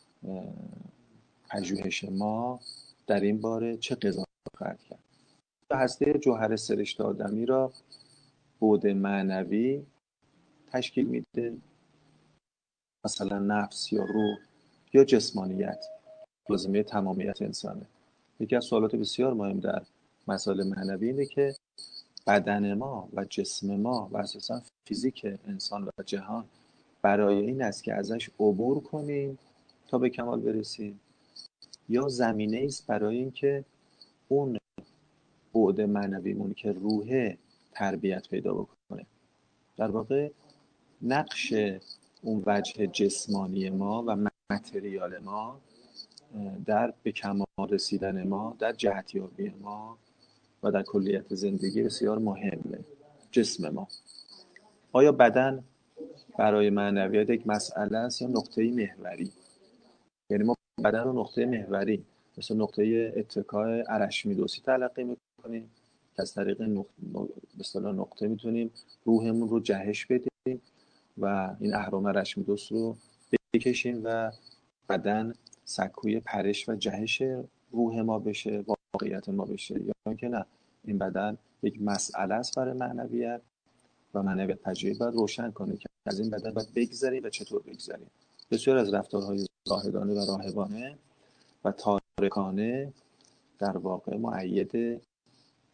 پژوهش ما در این باره چه قضاوت خواهد کرد. هسته جوهر سرشت آدمی را بعد معنوی تشکیل میده، مثلا نفس یا روح یا جسمانیت، لازمه تمامیت انسانه. یکی از سوالات بسیار مهم در مسائل معنوی اینه که بدن ما و جسم ما و اساسا فیزیک انسان و جهان برای این است که ازش عبور کنیم تا به کمال برسیم، یا زمینه است برای این که اون بعد معنویمون که روحه تربیت پیدا بکنه. در واقع نقش اون وجه جسمانی ما و متریال ما در به کمال رسیدن ما، در جهتیابی ما و در کلیت زندگی بسیار مهمه. جسم ما، آیا بدن برای معنویات یک مسئله است یا نقطه محوری؟ یعنی ما بدن رو نقطه محوری مثل نقطه اتکای ارشمیدسی تلقی میکنیم که از طریق به اصطلاح نقطه میتونیم روحمون رو جهش بدیم و این اهرم ارشمیدس رو بکشیم و بدن سکوی پرش و جهش روح ما بشه، واقعیت ما بشه، یا اینکه نه، این بدن یک مسئله است برای معنویت و معنویت پژوهی باید روشن کنه که از این بدن باید بگذریم و چطور بگذریم. بسیار از رفتارهای زاهدانه و راهبانه و تارکانه در واقع مؤید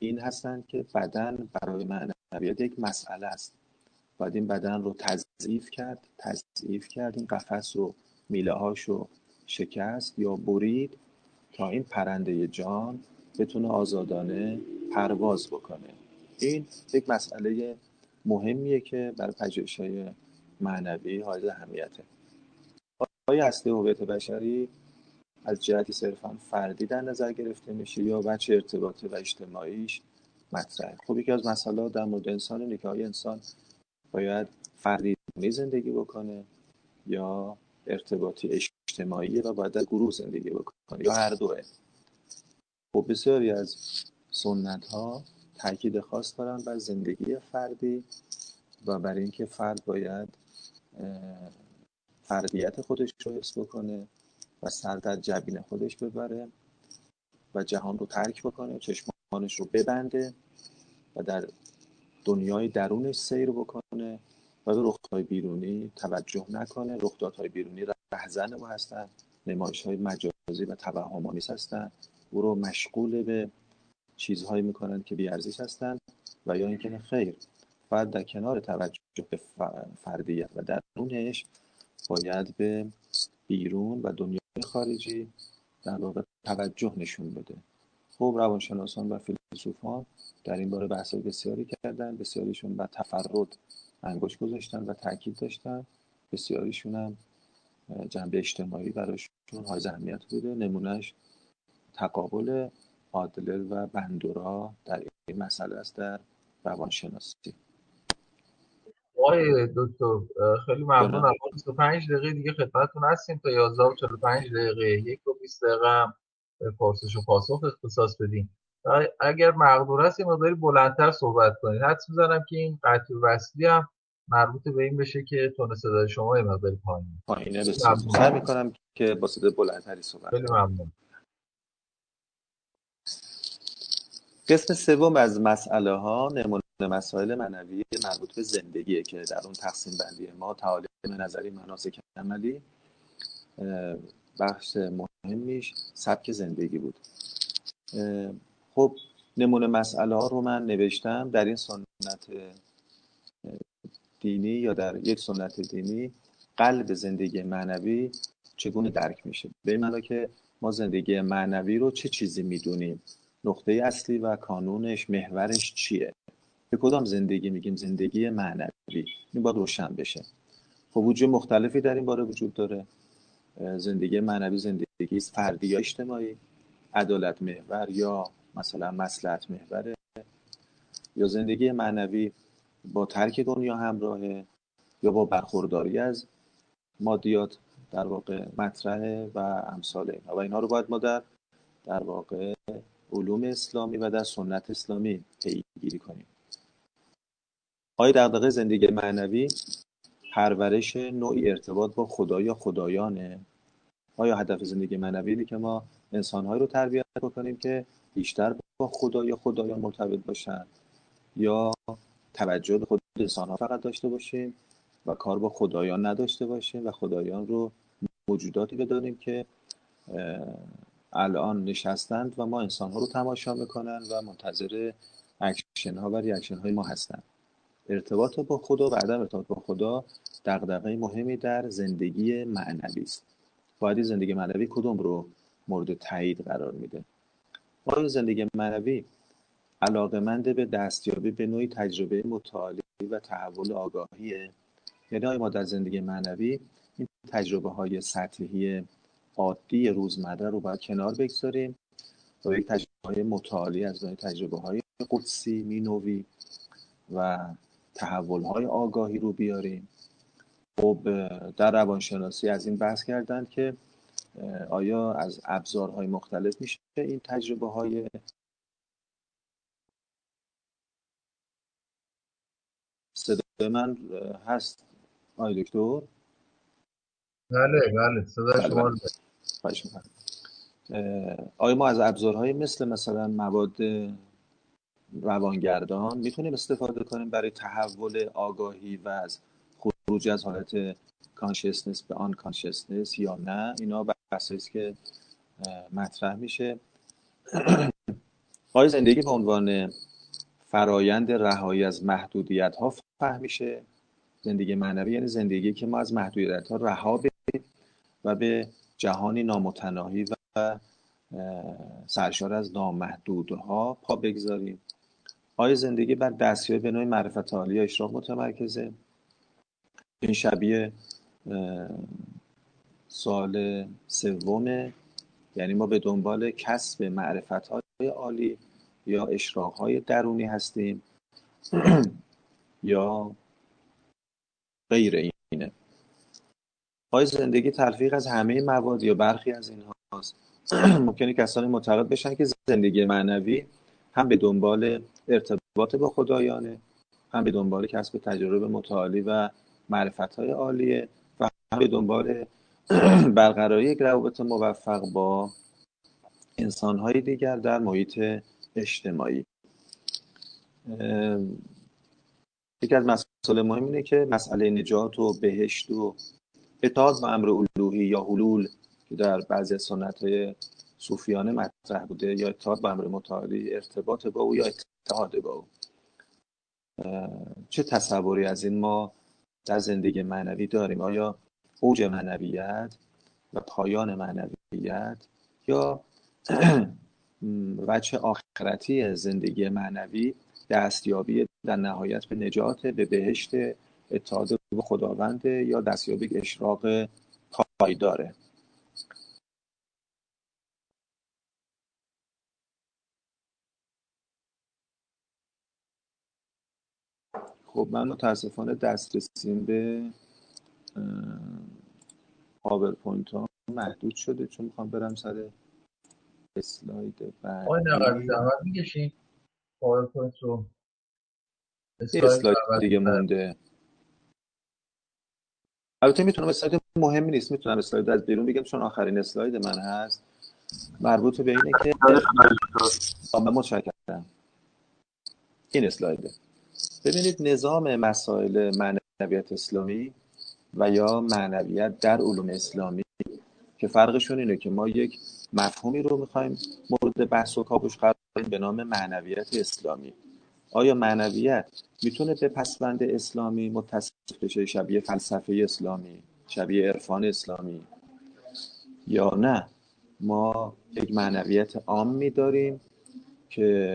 این هستند که بدن برای معنویات یک مسئله است. باید این بدن رو تضعیف کرد، این قفس رو، میله هاشو شکست یا برید تا این پرنده جان بتونه آزادانه پرواز بکنه. این یک مسئله مهمیه که برای پژوهش‌های معنوی حائز اهمیته. آیا اصلی هویت بشری از جهتی صرفاً فردی در نظر گرفته میشه یا بچه ارتباطی و اجتماعیش مطرحه؟ خب یکی از مسائل در مورد انسان اینه که آیا انسان باید فردی زندگی بکنه یا ارتباطی اجتماعی و باید در گروه زندگی بکنه یا هر دوه. خب بسیاری از سنت ها تاکید خاص دارن بر زندگی فردی و بر اینکه فرد باید فردیت خودش رو حفظ بکنه و سر در جبین خودش ببره و جهان رو ترک بکنه، چشمانش رو ببنده و در دنیای درونش سیر بکنه و به رخدادهای بیرونی توجه نکنه. رخدادهای بیرونی رهزن او هستن، نمایش‌های مجازی و توهم‌آمیز هستن، او رو مشغول به چیزهایی میکنن که بی‌ارزش هستن و یا اینکه خیر، فرد در کنار توجه به فردیت و درونش باید به بیرون و دنیای خارجی در واقع توجه نشون بده. خب روانشناسان و فیلسوفان در این باره بحث بسیاری کردن، بسیاریشون بر تفرد انگشت گذاشتن و تاکید داشتن، بسیاریشون هم جنبه اجتماعی براشون حائز اهمیت بوده. نمونهش تقابل آدلر و بندورا در این مسئله است در روانشناسی. آقای دکتر خیلی ممنونم. 25 دقیقه دیگه خدمتتون هستیم تا 11:45 دقیقه، 1 و 20 دقیقه هم به پرسش و پاسخ اختصاص بدیم. اگر مقدور است یه مقداری بلندتر صحبت کنید. حدس میزنم که این قطع و وصلی هم مربوط به این بشه که تون صدای شما یه مقداری پایینه. بسیار سعی میکنم که با صدای بلندتری صحبت کنم. خیلی ممنون. قسم سوم از مسئله ها نمونه مسائل معنوی مربوط به زندگیه که در اون تقسیم بندی ما تعالیم نظری، مناسک عملی، بخش مهمیش سبک زندگی بود. خب نمونه مسئله ها رو من نوشتم در این سنت دینی یا در یک سنت دینی قلب زندگی معنوی چگونه درک میشه، به این معنی که ما زندگی معنوی رو چه چیزی میدونیم، نقطه اصلی و کانونش، محورش چیه، به کدام زندگی میگیم زندگی معنوی. این باید روشن بشه. خب وجود مختلفی در این باره وجود داره. زندگی معنوی زندگی فردی یا اجتماعی، عدالت محور یا مثلا مصلحت محوره، یا زندگی معنوی با ترک دنیا همراهه یا با برخورداری از مادیات در واقع مطرحه و امثال اینا. و اینها رو باید ما در واقع علوم اسلامی و در سنت اسلامی پیگیری کنیم. آیا دغدغه زندگی معنوی پرورش نوعی ارتباط با خدا یا خدایانه؟ آیا هدف زندگی معنوی اینه که ما انسان‌هایی رو تربیت بکنیم که بیشتر با خدا یا خدایان مرتبط باشن، یا توجه به خود انسان‌ها فقط داشته باشیم و کار با خدایان نداشته باشیم و خدایان رو موجوداتی بدانیم که الان نشستند و ما انسان‌ها رو تماشا میکنن و منتظر اکشن‌ها و ریاکشن‌های ما هستند. ارتباط با خدا و عدم ارتباط با خدا دغدغه مهمی در زندگی معنوی است. باید زندگی معنوی کدوم رو مورد تایید قرار میده؟ آیا زندگی معنوی علاقه‌مند به دستیابی به نوعی تجربه متعالی و تحول آگاهیه؟ یعنی آیا ما در زندگی معنوی این تجربه‌های سطحی عادی روزمره رو باید کنار بگذاریم و یک تجربه‌های متعالی از نوع تجربه‌های قدسی مینوی و تحول‌های آگاهی رو بیاریم؟ خب در روانشناسی از این بحث کردند که آیا از ابزارهای مختلف میشه این تجربه‌های صدای من هست آقای دکتر؟ بله صدای شما رو خواهش می‌کنم. آیا ما از ابزارهای مثلا مواد روانگردان میتونیم استفاده کنیم برای تحول آگاهی و از خروج از حالت کانشسنس به آن کانشسنس یا نه؟ اینا بحثی است که مطرح میشه. آیا زندگی به عنوان فرایند رهایی از محدودیت ها فهم میشه؟ زندگی معنوی یعنی زندگی که ما از محدودیت ها رها بشیم و به جهانی نامتناهی و سرشار از نامحدودها پا بگذاریم. آیا زندگی بر دستیابی به نوع معرفت عالی یا اشراق متمرکزه؟ این شبیه سوال سومه، یعنی ما به دنبال کسب معرفت‌های عالی یا اشراق‌های درونی هستیم یا غیر اینه. آیا زندگی تلفیق از همه مواد یا برخی از اینهاست؟ ممکنه کسانی معتقد بشن که زندگی معنوی هم به دنبال ارتباط با خدایانه، هم به دنبال کسب تجربه متعالی و معرفت‌های عالیه و هم به دنبال برقراری یک روابط موفق با انسان‌های دیگر در محیط اجتماعی. یکی از مسائل مهم اینه که مسئله نجات و بهشت و اطاعت و امر الوهی یا حلول که در بعضی از سنت‌های صوفیانه مطرح بوده، یا اطاعت و امر متعالی، ارتباط با او یا اتحاد با او، چه تصوری از این ما در زندگی معنوی داریم؟ آیا اوج معنویت و پایان معنویت یا وجه آخرتی زندگی معنوی دستیابی در نهایت به نجات، به بهشت، اتحاد با خداوند یا دستیابی به اشراق پایداره؟ خب من متاسفانه دسترسیم به پاورپوینت ها محدود شده، چون میخوام برم سر اسلاید آقای نقدی بعدی. زحمت میکشین پاورپوینت رو یه اسلاید اسلاید اول دیگه مونده. البته میتونم اسلاید مهمی نیست، میتونم اسلاید از بیرون بگم چون آخرین اسلاید من هست، مربوط به اینه که من متشکرم. این اسلایده. ببینید نظام مسائل معنویت اسلامی و یا معنویت در علوم اسلامی که فرقشون اینه که ما یک مفهومی رو میخوایم مورد بحث و کاوش قرار بدیم به نام معنویت اسلامی. آیا معنویت میتونه به پسوند اسلامی متصف بشه، شبیه فلسفه اسلامی، شبیه عرفان اسلامی، یا نه ما یک معنویت عامی داریم که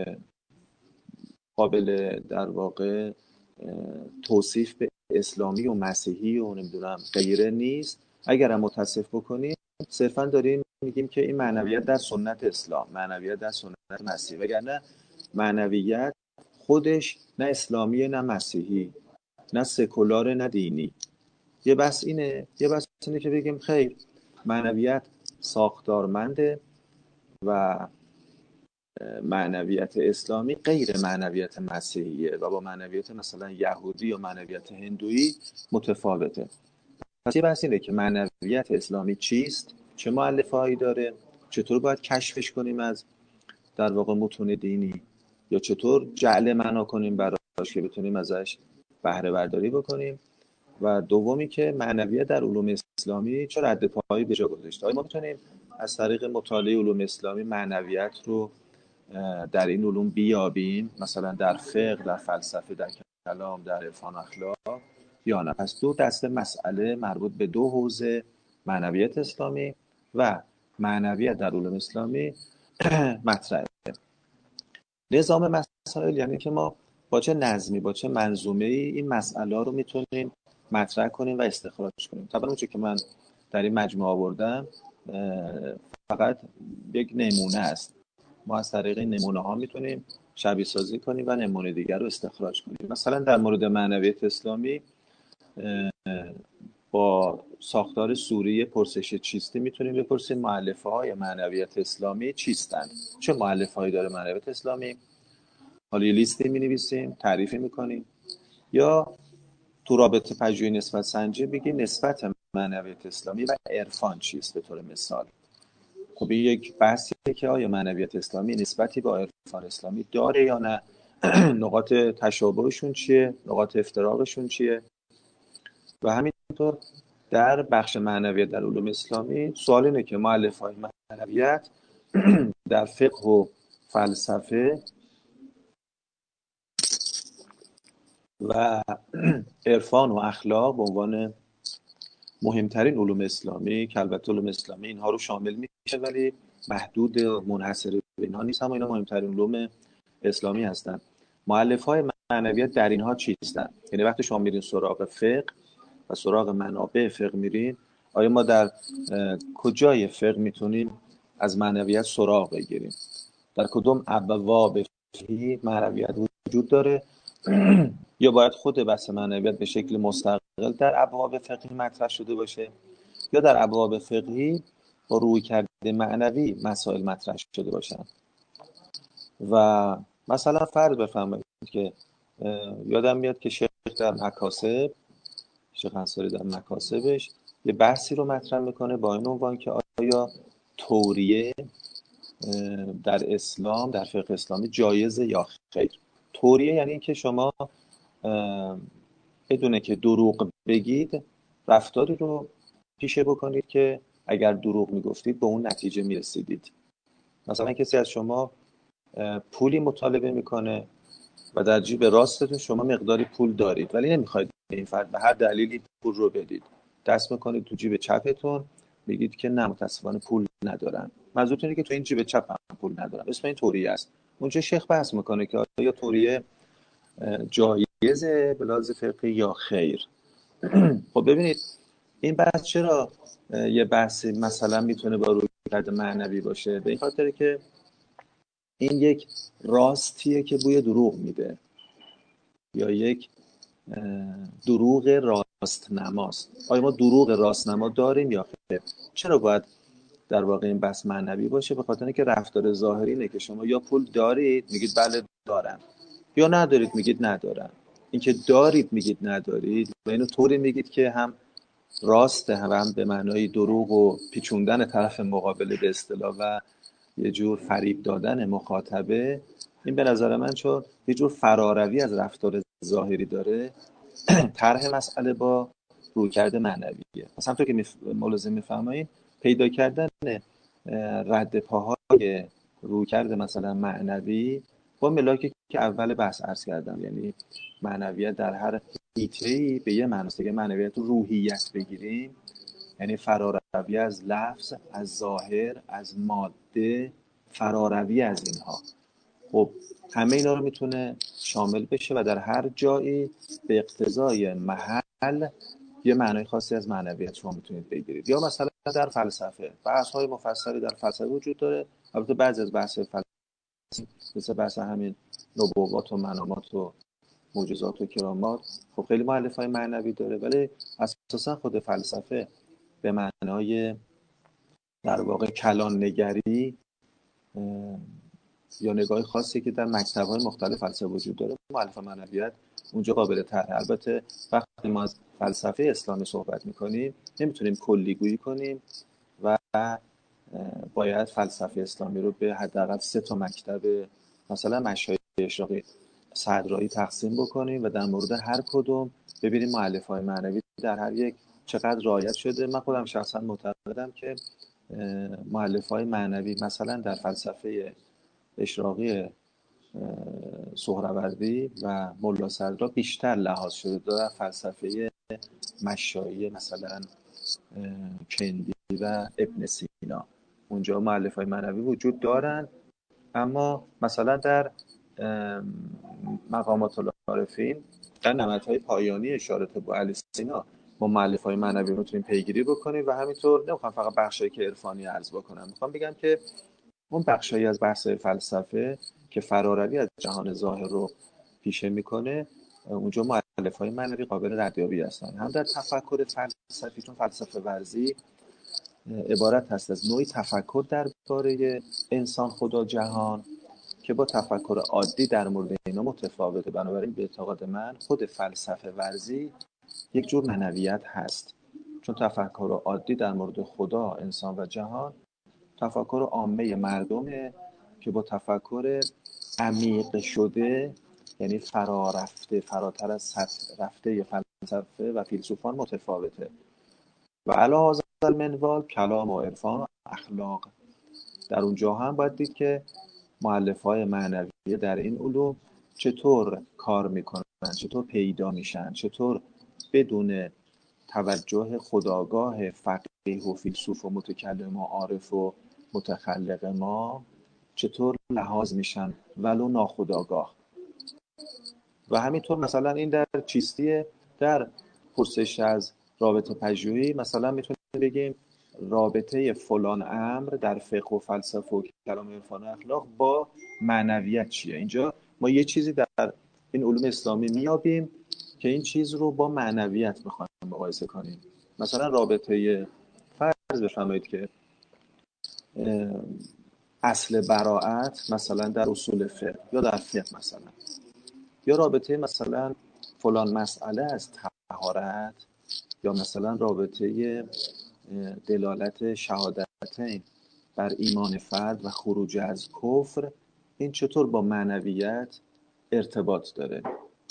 قابل در واقع توصیف به اسلامی و مسیحی و نمیدونم غیره نیست؟ اگر هم متصف بکنیم صرفا داریم میگیم که این معنویت در سنت اسلام، معنویت در سنت مسیحی، وگرنه معنویت خودش نه اسلامیه نه مسیحی نه سکولار نه دینی. یه بحث اینه که بگیم خیر، معنویت ساختارمنده و معنویت اسلامی غیر معنویت مسیحیه و با معنویت مثلا یهودی یا معنویت هندویی متفاوته. پس یه بحث اینه که معنویت اسلامی چیست، چه مؤلفه‌هایی داره، چطور باید کشفش کنیم از در واقع متون دینی، یا چطور جعل معنا کنیم براش که بتونیم ازش بهره برداری بکنیم، و دومی که معنویت در علوم اسلامی چه رد پایی به جا گذاشته. آیا ما میتونیم از طریق مطالعه علوم اسلامی معنویت رو در این علوم بیابیم، مثلا در فقه، در فلسفه، در کلام، در عرفان و اخلاق، یا نه؟ پس دو دسته مسئله مربوط به دو حوزه معنویت اسلامی و معنویت در علوم اسلامی مطرحه. نظام مسائل یعنی که ما با چه نظمی، با چه منظومه‌ای این مسئله رو میتونیم مطرح کنیم و استخراج کنیم. طبعا اونچه که من در این مجموعه آوردم فقط یک نمونه است. ما از طریق این نمونه ها میتونیم شبیه سازی کنیم و نمونه دیگر رو استخراج کنیم. مثلا در مورد معنویت اسلامی با ساختار سوری پرسش چیستی میتونیم بپرسیم مؤلفه های معنویت اسلامی چیستند، چه مؤلفه هایی داره معنویت اسلامی. حالا یه لیستی می‌نویسیم، تعریفی می‌کنیم، یا تو رابطه پژوهی نسبت سنجی بگیم نسبت معنویت اسلامی و عرفان چیست به طور مثال. خب این یک بحثیه که آیا معنویت اسلامی نسبتی با عرفان اسلامی داره یا نه، نقاط تشابهشون چیه، نقاط افتراقشون چیه. و همینطور در بخش معنویت در علوم اسلامی سوال اینه که مؤلفه‌های معنویت در فقه و فلسفه و عرفان و اخلاق به عنوان مهمترین علوم اسلامی که البته علوم اسلامی اینها رو شامل میشه ولی محدود و منحصر به اینها نیست، اما اینا مهمترین علوم اسلامی هستند. مؤلفه‌های معنویت در اینها چیستند؟ یعنی وقتی شما میرین سراغ فقه و سراغ منابع فقه میرین، آیا ما در کجای فقه میتونیم از معنویت سراغ بگیریم؟ در کدوم ابواب فقهی معنویت وجود داره یا باید خود بحث معنویت به شکل مستقل در ابواب فقهی مطرح شده باشه یا در ابواب فقهی با رویکرد معنوی مسائل مطرح شده باشن؟ و مثلا فرض بفرمایید که یادم میاد که شیخ در مکاسب، شیخ انصاری در مکاسبش یه بحثی رو مطرح میکنه با این عنوان که آیا توریه در اسلام، در فقه اسلامی جایزه یا خیر. توریه یعنی این که شما بدونه که دروغ بگید رفتاری رو پیشه بکنید که اگر دروغ میگفتید به اون نتیجه میرسیدید. مثلا کسی از شما پولی مطالبه میکنه و در جیب راستتون شما مقداری پول دارید ولی نمیخواید این فرد به هر دلیلی پول رو بدید، دست میکنید تو جیب چپتون، میگید که نه متاسفانه پول ندارم. منظورتونه که تو این جیب چپ هم پول ندارم. اسم این توریه است. اونجا شیخ بحث میکنه که آیا توریه جایزه به لحاظ فقهی یا خیر. خب ببینید این بحث چرا یه بحثی مثلا میتونه با رویکرد معنوی باشه؟ به این خاطره که این یک راستیه که بوی دروغ میده یا یک دروغ راست نماست. آیا ما دروغ راست نما داریم یا خیر؟ چرا باید در واقع این بحث معنوی باشه؟ به خاطر اینکه رفتار ظاهری اینه که شما یا پول دارید میگید بله دارم، یا ندارید میگید ندارم. اینکه دارید میگید ندارید و اینو طوری میگید که هم راسته هم به معنای دروغ و پیچوندن طرف مقابل به اصطلاح و یه جور فریب دادن مخاطبه. این به نظر من چون یه جور فراروی از رفتار ظاهری داره طرح مسئله با رویکرد معنویه. مثلا تو که ملاحظه میفرمایید پیدا کردن رد پاهای رویکرد مثلا معنوی با ملاکی که اول بحث عرض کردم، یعنی معنویت در هر حیطه‌ای به یه معناست. که معنویت رو روحیت بگیریم یعنی فراروی از لفظ، از ظاهر، از ماده، فراروی از اینها. خب همه اینا رو میتونه شامل بشه و در هر جایی به اقتضای محل یه معنای خاصی از معنویت شما میتونید بگیرید. یا مثلا در فلسفه بحث‌های مفصلی در فلسفه وجود داره. البته بعضی از بحث‌های فلسفی مثل بحث همین نبوات و منامات و معجزات و کرامات خب خیلی مؤلفه‌های معنوی داره، ولی اساسا خود فلسفه به معنای در واقع کلان نگری یا نگاه خاصی که در مکتب‌های مختلف فلسفه وجود داره، مؤلفه معنویت اونجا قابل طرحه. البته وقتی ما از فلسفه اسلامی صحبت می‌کنیم نمیتونیم کلی‌گویی کنیم و باید فلسفه اسلامی رو به حداقل 3 تا مکتب مثلا مشایخ اشراقی صدرایی تقسیم بکنیم و در مورد هر کدوم ببینیم مؤلفه‌های معنوی در هر یک چقدر رعایت شده. من خودم شخصا معتقدم که مؤلفه‌های معنوی مثلا در فلسفه اشراقی سهروردی و ملا صدرا بیشتر لحاظ شده در فلسفه مشایی مثلا کندی و ابن سینا. اونجا مؤلفه‌های معنوی وجود دارن، اما مثلا در مقامات العارفین در نمطهای پایانی اشارت به اهل سینا ما مؤلفه‌های معنوی رو میتونیم پیگیری بکنیم. و همینطور نمیخوام فقط بخشایی که عرفانی عرض بکنم، میخوام بگم که اون بخشایی از بحث فلسفه که فراروی از جهان ظاهر رو پیشه میکنه اونجا مؤلفه‌های معنوی قابل ردیابی هستن. هم در تفکر فلسفی، چون فلسفه ورزی عبارت هست از نوعی تفکر درباره انسان، خدا، جهان که با تفکر عادی در مورد اینا متفاوته. بنابراین به اعتقاد من خود فلسفه ورزی یک جور معنویت هست، چون تفکر عادی در مورد خدا، انسان و جهان تفکر عامه مردمه که با تفکر عمیق شده یعنی فراتر از سطح رفته فلسفه و فیلسوفان متفاوته. و علی هذا المنوال کلام و عرفان و اخلاق. در اونجا هم باید دید که مؤلفه‌های معنوی در این علوم چطور کار میکنن، چطور پیدا میشن، چطور بدون توجه خودآگاه فقیه و فیلسوف و متکلم و عارف و متخلق ما چطور لحاظ میشن ولو ناخودآگاه. و همینطور مثلا این در چیستیه، در پرسش از رابطه پژوهی مثلا میتونیم بگیم رابطه فلان امر در فقه و فلسفه و کلام عرفان و اخلاق با معنویت چیه. اینجا ما یه چیزی در این علوم اسلامی میابیم که این چیز رو با معنویت میخوایم مقایسه کنیم. مثلا رابطه فرض بفرمایید که اصل براءت مثلا در اصول فقه یا در فقه مثلا، یا رابطه مثلا فلان مسئله از طهارت، یا مثلا رابطه دلالت شهادتین بر ایمان فرد و خروج از کفر، این چطور با معنویت ارتباط داره.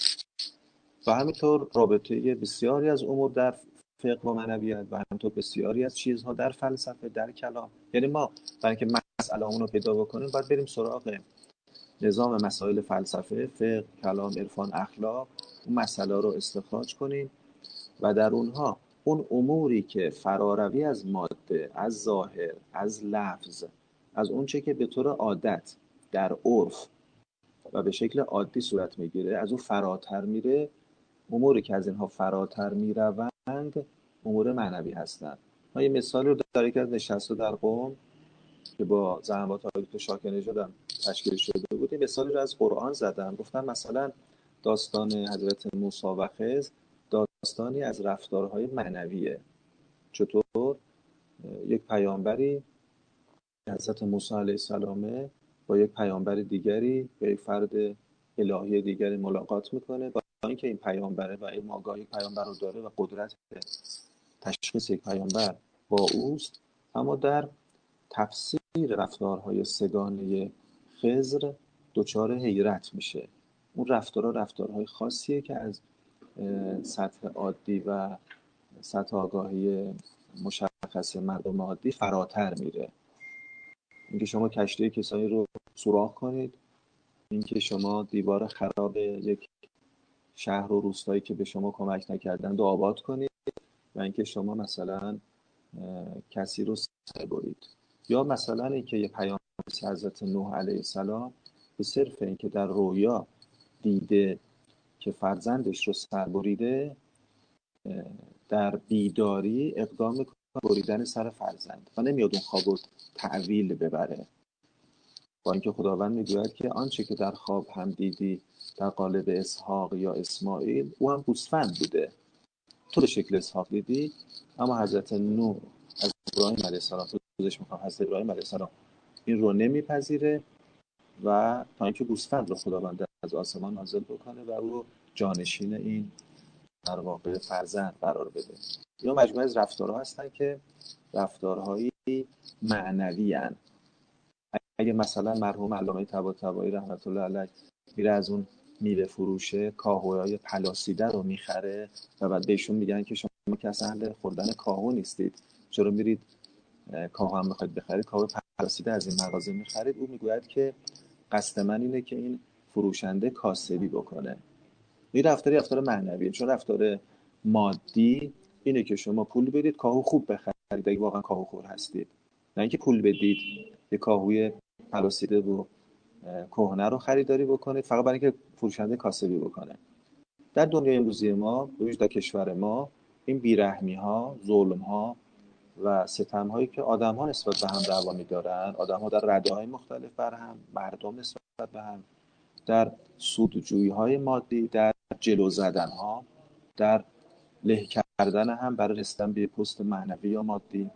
و همینطور رابطه بسیاری از امور در فقه و معنویت و همینطور بسیاری از چیزها در فلسفه، در کلام. یعنی ما برای اینکه مسئله اون رو پیدا بکنیم باید بریم سراغ نظام مسائل فلسفه، فقه، کلام، عرفان، اخلاق، اون مسئله رو استخراج کنیم و در اونها اون اموری که فراروی از ماده، از ظاهر، از لفظ، از اون چه که به طور عادت در عرف و به شکل عادی صورت میگیره از اون فراتر میره، اموری که از اینها فراتر میروند امور معنوی هستند. من یه مثالی رو در یکی از نشست‌ها در قم که با زحمات آقای دکتر شاکر نژاد تشکیل شده بود، یه مثالی رو از قرآن زدم. گفتم مثلا داستان حضرت موسی و خضر داستانی از رفتارهای معنویه. چطور یک پیامبری حضرت موسی علیه السلام با یک پیامبر دیگری، با یک فرد الهی دیگری ملاقات میکنه، با اینکه این پیامبره و این آگاهی پیامبر رو داره و قدرت تشخیص یک پیامبر با اوست، اما در تفسیر رفتارهای سگانه خضر دچار حیرت میشه. اون رفتارهای خاصیه که از سطح عادی و سطح آگاهی مشخص مردم عادی فراتر میره. اینکه شما کشتی کسانی رو سوراخ کنید، اینکه شما دیوار خراب یک شهر و روستایی که به شما کمک نکردند و آباد کنید، و اینکه شما مثلا کسی رو سر برید. یا مثلا اینکه یه پیامبر حضرت نوح علیه السلام به صرف اینکه در رویا دیده که فرزندش رو سر بریده، در بیداری اقدام میکنه بریدن سر فرزند و نمیاد اون خواب رو تعویل ببره، با اینکه خداوند میگوید که آنچه که در خواب هم دیدی در قالب اسحاق یا اسماعیل او هم گوسفند بوده، تو به شکل اسحاق دیدی. اما حضرت نوح از ابراهیم علیه السلام حضرت ابراهیم علیه السلام این رو نمیپذیره و تا اینکه گوسفند رو خداوند از آسمان نازل بکنه و او رو جانشین این در واقع فرزند قرار بده. یا مجموعه از رفتارها هستن که رفتارهایی معنوی هستن. اگه مثلا مرحوم علامه طباطبایی رحمت الله علیه میره از اون میوه فروشه کاهوهای پلاسیده رو میخره و بعد بهشون میگن که شما که اصلا اهل خوردن کاهو نیستید، چرا میرید کاهو هم میخواید بخرید، کاهو پلاسیده از این مغازه میخرید، او میگوید که قصد من اینه که این فروشنده کاسبی بکنه. این رفتار معنویه، چون رفتار مادی اینه که شما پول بدید کاهو خوب بخرید اگه واقعا کاهو خور هستید، نه اینکه پول بدید یه کاهوی پلاسیده و کهنه رو خریداری بکنید فقط برای اینکه فروشنده کاسبی بکنه. در دنیای امروزی ما به ویژه در کشور ما این بیرحمی‌ها، ظلم‌ها و ستم‌هایی که آدم‌ها نسبت به هم دعوا می‌دارن، آدم‌ها در رده‌های مختلف بر هم، مردم نسبت به هم، در سودجویی‌های مادی، در جلو زدن‌ها، در له کردن هم برای رسیدن به پست معنوی یا مادی،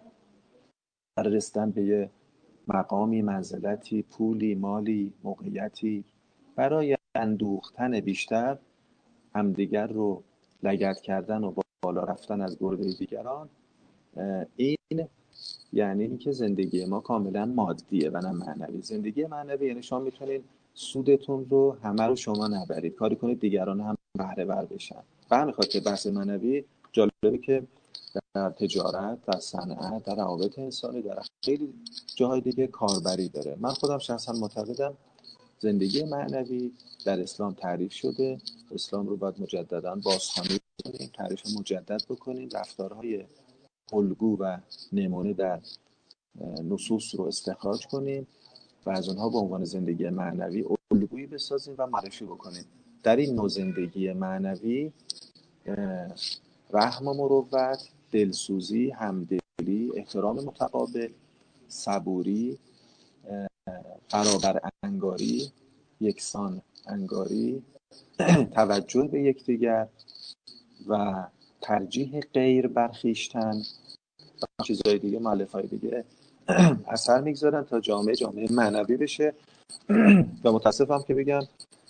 برای رسیدن به مقامی، منزلتی، پولی، مالی، موقعیتی، برای اندوختن بیشتر همدیگر رو لگد کردن و بالا رفتن از گرده دیگران. این یعنی اینکه زندگی ما کاملا مادیه و نه معنوی. زندگی معنوی یعنی شما میتونید سودتون رو همه رو شما نبرید، کاری کنید دیگران هم بهره ور بشن. به همین خاطر بحث معنوی جالبه که در تجارت، در صنعت، در روابط انسانی، در خیلی جاهای دیگه کاربری داره. من خودم شخصا معتقدم زندگی معنوی در اسلام تعریف شده. اسلام رو باید مجددا بازخوانی کنیم، تعریف مجدد بکنیم، رفتارهای الگو و نمونه در نصوص رو استخراج کنیم و از اونها به عنوان زندگی معنوی الگویی بسازیم و معرفی بکنیم. در این نوع زندگی معنوی رحم و مروت، دلسوزی، همدلی، احترام متقابل، صبوری، برابر انگاری، یکسان انگاری، توجه به یکدیگر و ترجیح غیر بر خویشتن و چیزهای دیگه، مؤلفه‌های دیگه اثر میگذارن تا جامعه معنوی بشه. و متاسفم که بگم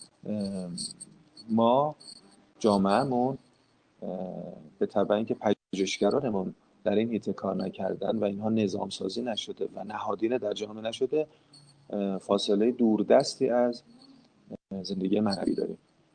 ما جامعهمون به تبع اینکه پژوهشگرانمون در این حیطه کار نکردن و اینها نظام سازی نشده و نهادینه در جامعه نشده، فاصله دوردستی از زندگی معنوی داریم.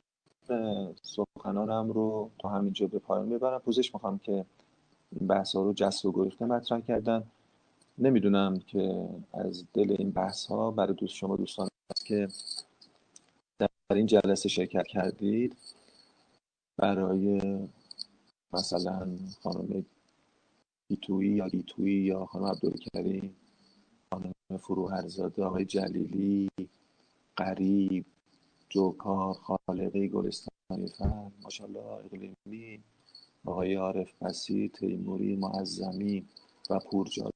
سخنانم رو تا همینجا به پایان میبرم. پوزش میخوام که این بحث ها رو جست و گریخته مطرح کردن. نمیدونم که از دل این بحث ها برای شما دوستان که در این جلسه شرکت کردید، برای مثلا خانم ایتویی یا ایتویی یا خانم عبدالکریم، خانم فروهرزاده، آقای جلیلی، قریب، جوکار، خالقی، گلستانی فر، ماشاءالله اقلیمی، آقای عارف پسی، تیموری، معظمی و پورجاد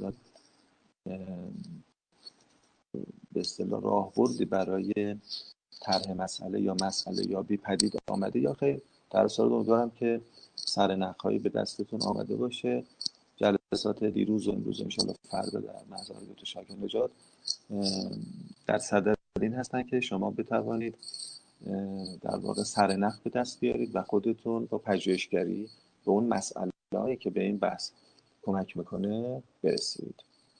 به اصطلاح راهبردی برای طرح مسئله یا مسئله یا پدید آمده یا خیر. در صورت امیدوارم که سرنخ‌هایی به دستتون آمده باشه. جلسات دیروز و امروز انشالله فردا در محضر دکتر شاکر نژاد در صدد این هستن که شما بتوانید در واقع سرنخ به دست بیارید و خودتون با پژوهشگری به اون مسئله‌ای که به این بحث کمک میکنه برسید.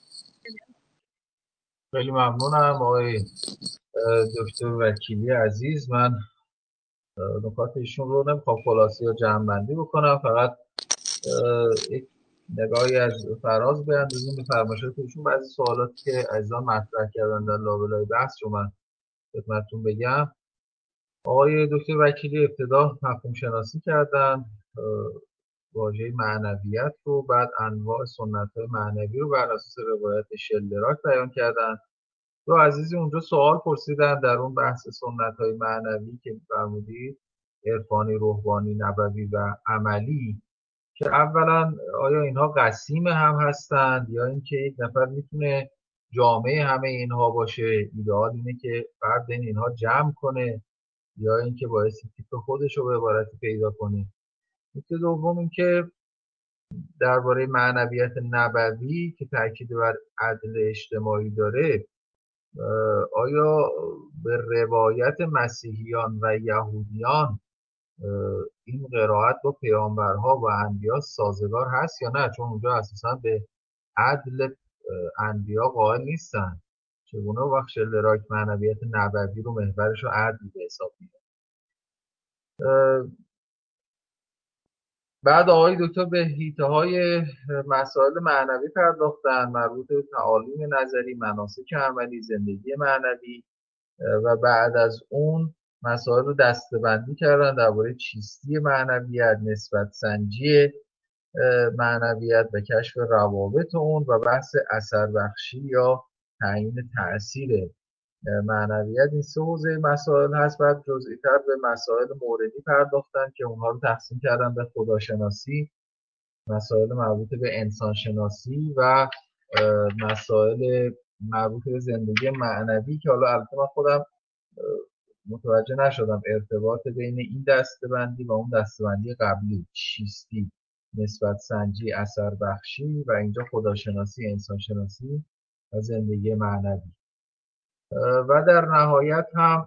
خیلی ممنونم آقای دکتر وکیلی عزیز. من نکات ایشون رو نمیخوام خلاصه یا جمع‌بندی بکنم، فقط یک نگاهی از فراز بیاندازیم به فرمایشات ایشون. بعضی سوالاتی که عزیزان مطرح کردن در لابلای بحث رو من خدمتتون بگم. آقای دکتر وکیلی ابتدا مفهوم شناسی کردن، واژه معنویت رو، بعد انواع سنت‌های معنوی رو بر اساس روایت شلدراک بیان کردن. دو عزیزی اونجا سوال پرسیدن در اون بحث سنت‌های معنوی که فرمودید، عرفانی، روحانی، نبوی و عملی، که اولا آیا اینها قسیم هم هستند یا اینکه یک نفر میتونه جامعه همه اینها باشه؟ ایدئال اینه که فرد بین اینها جمع کنه یا اینکه بایستی تیپ خودش رو به عبارتی پیدا کنه؟ نکته دوم اینکه درباره معنویت نبوی که تاکید بر عدل اجتماعی داره، آیا به روایت مسیحیان و یهودیان این قرائت با پیامبرها و انبیا سازگار هست یا نه؟ چون اونجا اساسا به عدل انبیا قائل نیستن. چگونه وقت شلدراک معنویت نبوی رو محورش رو عدل به حساب میده؟ بعد آقای دکتر به حیطه‌های مسائل معنوی پرداختن، مربوط به تعالیم نظری، مناسک عملی، زندگی معنوی، و بعد از اون مسائل رو دسته‌بندی کردن درباره چیستی معنویت، نسبت سنجی معنویت و کشف روابط اون و بحث اثر بخشی یا تعیین تأثیر معنویت. این سه حوزه مسائل هست. بعد جزئی‌تر به مسائل موردی پرداختن که اونها رو تقسیم کردن به خداشناسی، مسائل مربوط به انسانشناسی و مسائل مربوط به زندگی معنوی، که حالا البته من خودم متوجه نشدم ارتباط بین این دسته‌بندی و اون دسته‌بندی قبلی، چیستی، نسبت سنجی، اثر بخشی و اینجا خداشناسی، انسانشناسی و زندگی معنوی. و در نهایت هم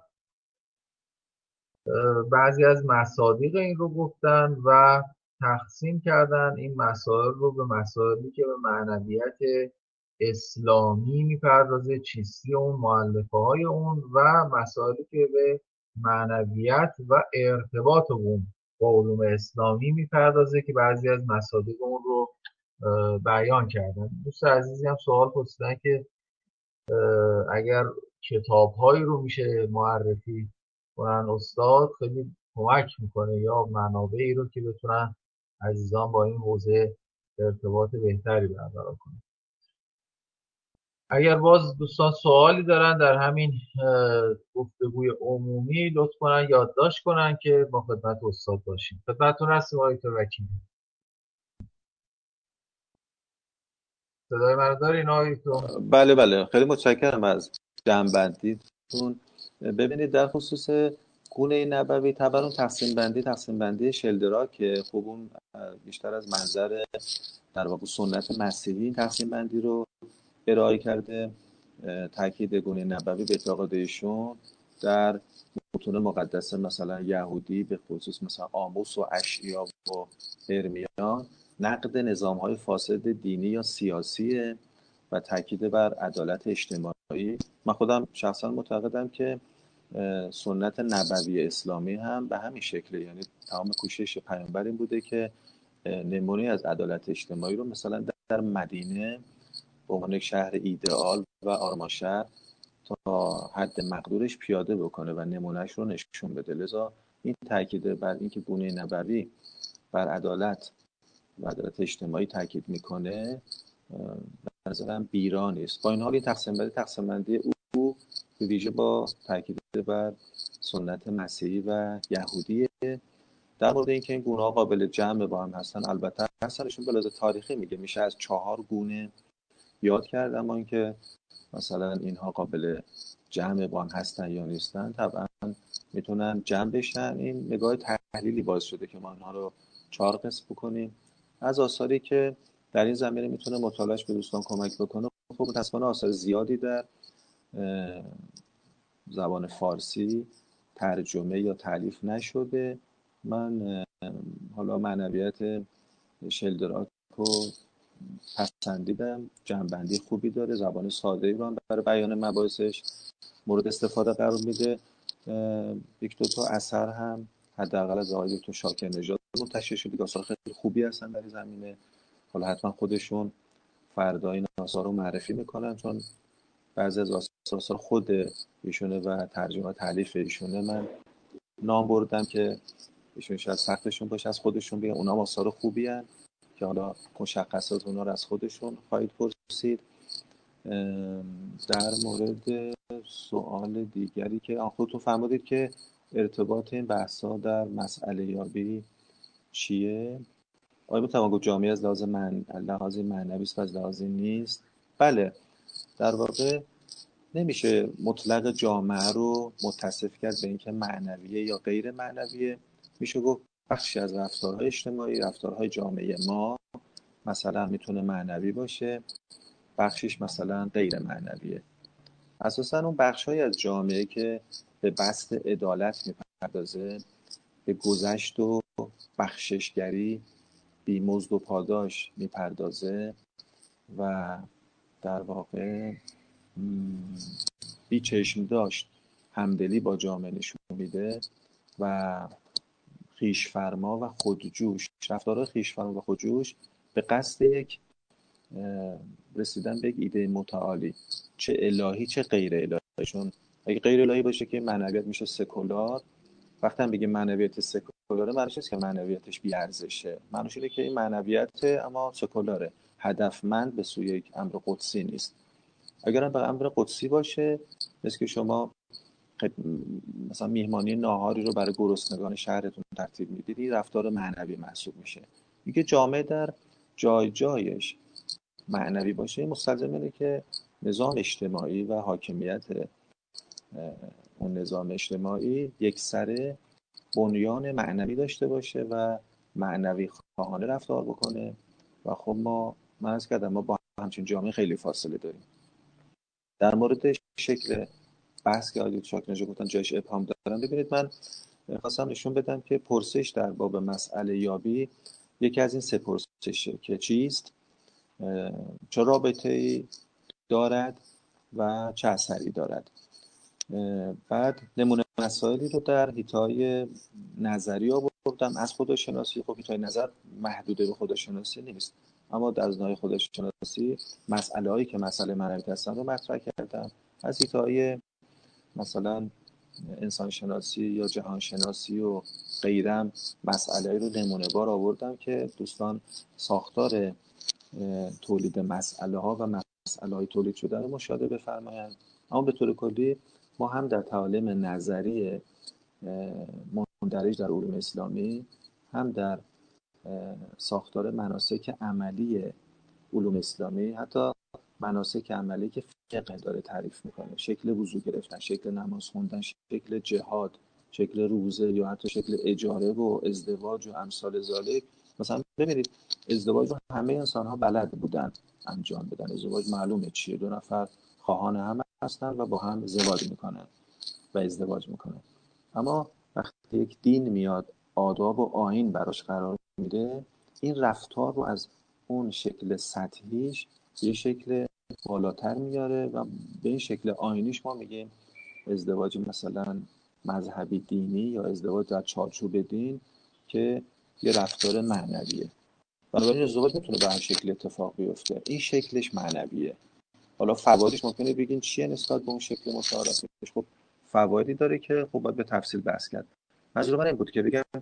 بعضی از مصادیق این رو گفتن و تقسیم کردن این مسائل رو به مسائلی که به معنویت اسلامی میپردازه، چیستی اون، مؤلفه های اون، و مسائلی که به معنویت و ارتباط اون با علوم اسلامی میپردازه که بعضی از مصادیق اون رو بیان کردن. دوست عزیزی هم سوال پرسیدن که اگر کتاب‌هایی رو میشه معرفی کنن استاد، خیلی کمک میکنه، یا منابعی رو که بتونن عزیزان با این حوزه ارتباط بهتری برقرار کنن. اگر باز دوستان سوالی دارن در همین گفتگوی عمومی، لطف کنن یادداشت کنن که با خدمت استاد باشیم. خدمتتون هستیم آقای وکیل. صدای من دارین آقای تو؟ بله بله، خیلی متشکرم از جمع‌بندیتون. ببینید در خصوص گونه نبوی، طبعا تقسیم بندی شلدرا که خب اون بیشتر از منظر در واقع سنت مسیحی این تقسیم بندی رو ارائه کرده. تاکید گونه نبوی به اعتقاد ایشون در متون مقدسه مثلا یهودی به خصوص مثلا آموس و اشعیا و ارمیا نقد نظام‌های فاسد دینی یا سیاسیه و تاکید بر عدالت اجتماعی. من خودم شخصا معتقدم که سنت نبوی اسلامی هم به همین شکله، یعنی تمام کوشش پیامبر این بوده که نمونه از عدالت اجتماعی رو مثلا در مدینه به عنوان یک شهر ایدئال و آرامشهر تا حد مقدورش پیاده بکنه و نمونهش رو نشون بده. لذا این تاکید بر اینکه گونه نبوی بر عدالت و عدالت اجتماعی تاکید میکنه به نظرم بیرا نیست. با این حال این تقسیم بندی او به ویژه با تاکید بر سنت مسیحی و یهودیه. در مورد اینکه این گونه ها قابل جمع با هم هستن، البته اصلشون به لحاظ تاریخی میشه از 4 گونه یاد کرد، اما اینکه مثلا اینها قابل جمع با هم هستن یا نیستن طبعا میتونن جمع بشن. این نگاه تحلیلی باعث شده که ما اینها رو 4 قسم بکنیم. از آثاری که در این زمینه میتونه مطالعهش به دوستان کمک بکنه، خب متأسفانه آثار زیادی در زبان فارسی ترجمه یا تالیف نشده. من حالا معنویت شلدراک رو پسندیدم، جنبندی خوبی داره، زبان ساده‌ای رو هم برای بیان مباحثش مورد استفاده قرار میده. یک دو تا اثر هم حداقل از آقای دکتر شاکر نژاد منتشر شده، آثار خیلی خوبی هستن در این زمینه. حالا حتما خودشون فردا این آثار رو معرفی میکنن، چون بعضی از آثار خود ایشونه و ترجمه و تالیف ایشونه. من نام بردم که ایشون شاید سختشون باشه از خودشون بگن اونا آثار خوبی هستن که حالا مشخصات اونا رو از خودشون خواهید پرسید. در مورد سوال دیگری که خودتون فرمودید که ارتباط این بحث‌ها در مسئله یابی چیه؟ آیا میتوان گفت جامعه از لحاظ معنوی است و از لحاظ نیست؟ بله، در واقع نمیشه مطلق جامعه رو متصف کرد به اینکه معنویه یا غیر معنویه. میشه گفت بخشی از رفتارهای اجتماعی، رفتارهای جامعه ما مثلا میتونه معنوی باشه، بخشیش مثلا غیر معنویه. اساساً اون بخش‌هایی از جامعه که به بسط عدالت میپردازه، به گذشت و بخششگری، بی مزد و پاداش میپردازه و در واقع بی چشم داشت همدلی با جامعه نشون میده و خویش‌فرما و خودجوش، رفتارهای خویش‌فرما و خودجوش به قصد یک رسیدن به یک ایده متعالی، چه الهی چه غیر الهی. چون اگه غیر الهی باشه که معنویت میشه سکولار. وقتی هم بگیم معنویت سکولاره، معنیش نیست که معنویتش بی ارزشه، معنیش اینه که این معنویت اما سکولاره، هدفمند به سوی یک امر قدسی نیست. اگر هم به امر قدسی باشه، مثل که شما مثلا میهمانی ناهاری رو برای گرسنگان شهرتون ترتیب میدیدی، رفتار معنوی محسوب میشه. میگه جامعه در جای جایش معنوی باشه، مستلزم اینه که نظام اجتماعی و حاکمیت اون نظام اجتماعی یکسره بنیان معنوی داشته باشه و معنوی خواهانه رفتار بکنه. و خب من عرض کردم ما با همچین جامعه خیلی فاصله داریم. در مورد شکل بحث که آقای شاکر نژاد گفتن جایش ابهام دارن، ببینید من خواستم نشون بدم که پرسش در باب مسئله یابی یکی از این 3 پرسشه که چیست، چه رابطه‌ای دارد و چه اثری دارد. بعد نمونه مسائلی رو در حیطه‌های نظری گفتم از خودشناسی، خب تا این نظر محدود به خودشناسی نیست، اما در ازای خودشناسی مسئله هایی که مسئله معنویت هستن رو مطرح کردم. از حیطه‌های مثلا انسان شناسی یا جهان شناسی و غیرم مسئله رو نمونه بار آوردم که دوستان ساختار تولید مسئله ها و مسئله های تولید شده رو مشاهده بفرمایند. اما به طور کلی ما هم در تعالیم نظری مندرج در علوم اسلامی، هم در ساختار مناسک عملی علوم اسلامی، حتی مناسک عملی که فقه داره تعریف میکنه، شکل وضو گرفتن، شکل نماز خوندن، شکل جهاد، شکل روزه، یا حتی شکل اجاره و ازدواج و امثال ذالک. مثلا ببینید ازدواج رو همه انسان ها بلد بودن انجام بدن. ازدواج معلومه چیه، دو نفر خواهان هم هستن و با هم ازدواج میکنن و ازدواج میکنن. اما وقتی یک دین میاد آداب و آیین براش قرار میده، این رفتار رو از اون شکل سطحیش یه شکل بالاتر میاره و به این شکل آیینیش ما میگیم ازدواج مثلا مذهبی دینی یا ازدواج در چارچوب دین که یه رفتار معنویه. بنابراین ازدواج میتونه به هر شکل اتفاق بیفته، این شکلش معنویه. حالا فوایدش ممکنه بگین چیه نسبت به اون شکل متعارفش؟ خب فوایدی داره که خب باید به تفصیل بحث کرد. منظور من این بود که بگم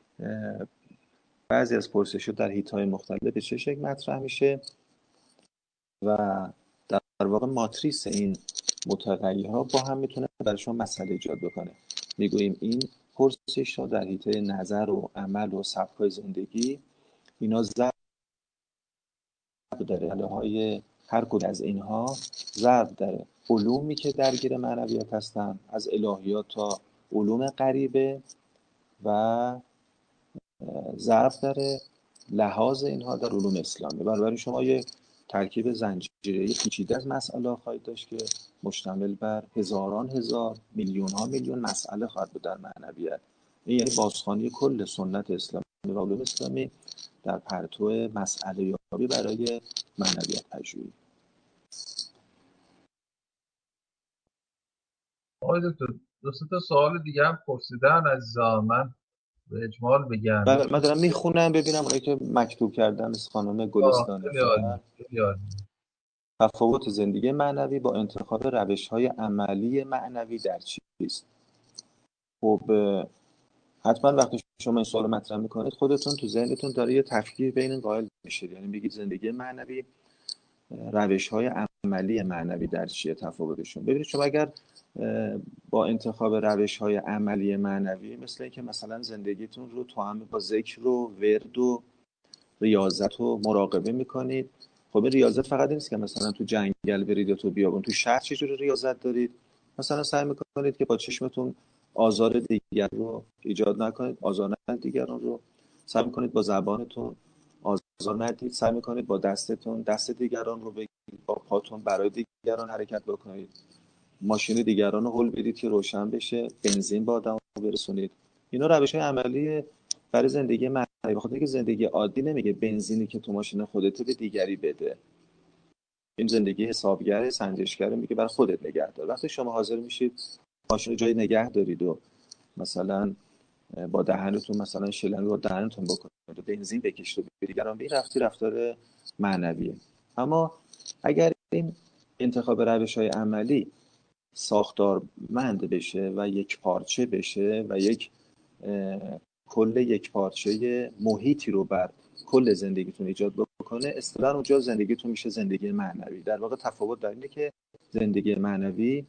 بعضی از پرسش‌ها در حیطه‌های مختلف به چه شکل مطرح میشه و در واقع ماتریس این متغیرها با هم میتونه برای شما مسئله ایجاد بکنه. میگوییم این پرسش‌ها در حیطه نظر و عمل و سبک‌های زندگی، اینا ضرب داره. حاله‌های هر کدوم از اینها ضرب داره. علومی که درگیر معنویت هستن، از الهیات تا علوم غریبه، و ضرب داره لحاظ اینها در علوم اسلامی. بنابراین شما یک ترکیب زنجیره‌ای پیچیده از مسئله خواهید داشت که مشتمل بر هزاران هزار، میلیون ها میلیون مسئله خواهد بود در معنویت. این یعنی بازخوانی کل سنت اسلامی و علوم اسلامی در پرتو مسئله یابی برای معنویت پژوهی. آقای دکتر، دو سه تا سوال دیگه هم پرسیدن عزیزان، من به اجمال بگم. بله، من دارم میخونم ببینم اونایی که مکتوب کردن از خانم گلستان خیلی عالی، فر. خیلی عالی. تفاوت زندگی معنوی با انتخاب روش‌های عملی معنوی در چیست؟ خب حتما وقتی شما این سوال مطرح میکنید خودتون تو ذهنتون داره یه تفکیک بین این قائل میشید، یعنی بگید زندگی معنوی، روش‌های عملی معنوی در چیه، تفاوتشون. ببینید شما اگر با انتخاب روش‌های عملی معنوی مثل اینکه مثلا زندگیتون رو توأم با ذکر و ورد و ریاضت و مراقبه میکنید، خب این ریاضت فقط نیست که مثلا تو جنگل برید یا تو بیابون. تو شهر چجوری ریاضت دارید؟ مثلا سعی میکنید که با چشمتون آزار دیگر رو ایجاد نکنید، آزار ندید دیگران رو. سعی میکنید با زبانتون آزار ندید. سعی میکنید با دستتون دست دیگران رو بگیرید، با پاتون برای دیگران حرکت بکنید. ماشین دیگران رو هول بدید که روشن بشه، بنزین با آدم برسونید. اینا روش‌های عملی برای زندگی معنوی. بخاطر اینکه زندگی عادی نمیگه بنزینی که تو ماشین خودت به دیگری بده. این زندگی حسابگر، سنجشگر، میگه برای خودت نگه دار. وقتی شما حاضر میشید ماشین رو جای نگه دارید و مثلا با دهنتون مثلا شلنگ با دهنتون بکنید و بنزین بکشید و به دیگران بدید، رفتار معنویه. اما اگر این انتخاب روش‌های عملی ساختارمند بشه و یک پارچه بشه و یک کل یک پارچه محیطی رو بر کل زندگیتون ایجاد بکنه، اصطلاحاً اونجا زندگیتون میشه زندگی معنوی. در واقع تفاوت در اینه که زندگی معنوی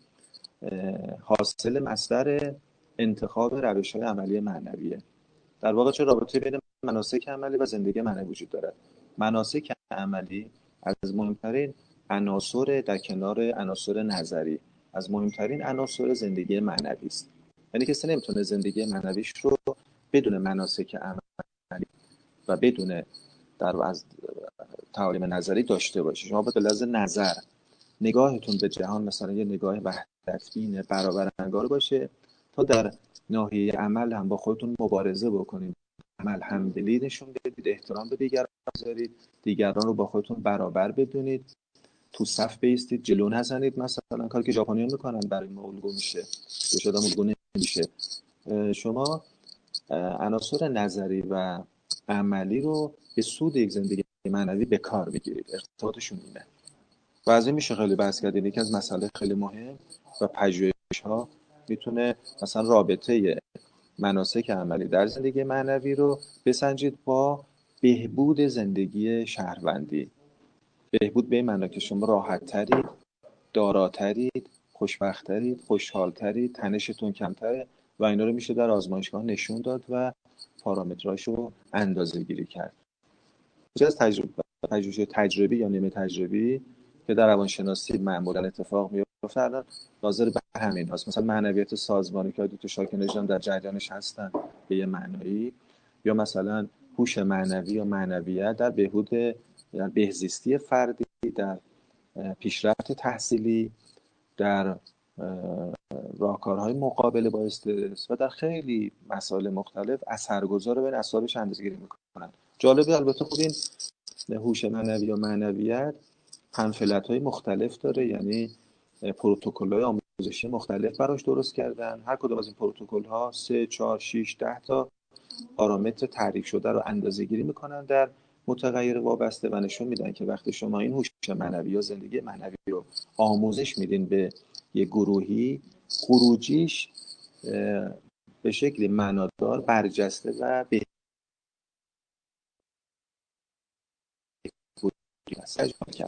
حاصل مصدر انتخاب روش‌های عملی معنویه. در واقع چه رابطه بین مناسک عملی و زندگی معنوی وجود دارد؟ مناسک عملی از مهمترین عناصر در کنار عناصر نظری، از مهمترین عناصر زندگی معنوی است. یعنی کسی نمیتونه زندگی معنویش رو بدون مناسک عملی و بدون در از تعالیم نظری داشته باشه. شما باید به لحاظ نظر نگاهتون به جهان مثلا یه نگاه وحدت‌بین برابرانگار باشه تا در ناحیه عمل هم با خودتون مبارزه بکنید. عمل همدلی نشون بدید، احترام به دیگران بذارید، دیگران رو با خودتون برابر بدونید، تو صف بیستید، جلو نزنید. مثلا کاری که ژاپنی‌ها میکنن برای ما الگو میشه، شما عناصر نظری و عملی رو به سود یک زندگی معنوی به کار بگیرید. ارتباطشون اینه و از این میشه خیلی بحث کرد. یکی از مسائل خیلی مهم و پژوهش‌ها میتونه مثلا رابطه مناسک عملی در زندگی معنوی رو بسنجید با بهبود زندگی شهروندی. بهبود به این معنی که شما راحت‌ترید، داراترید، خوشبخت‌ترید، خوشحال‌ترید، تنشتون کمتره و اینا رو میشه در آزمایشگاه نشون داد و پارامتراشو اندازه‌گیری کرد. یکی از پژوهش تجربی یا نیمه تجربی که در روانشناسی معمولا اتفاق میفته الان ناظر به همین هست. مثلا معنویت سازمانی که دو تا شاکی نژاد در جریانش هستن به یه معنایی، یا مثلا هوش معنوی یا معنویت در بهبود در بهزیستی فردی، در پیشرفت تحصیلی، در راهکارهای مقابله با استرس و در خیلی مسائل مختلف اثرگذار بین اسبابش اندازه‌گیری میکنن. جالبه البته خود این هوش معنوی یا معنویت پنفلت‌های مختلف داره، یعنی پروتکل‌های آموزشی مختلف براش درست کردن. هر کدوم از این پروتکل‌ها 3 4 6 10 تا پارامتر تعریف شده رو اندازه‌گیری میکنن در متغیر وابسته و نشون میدن که وقتی شما این هوش معنوی یا زندگی معنوی رو آموزش میدین به یه گروهی، خروجیش به شکل معنادار، برجسته و بهبودی کرد.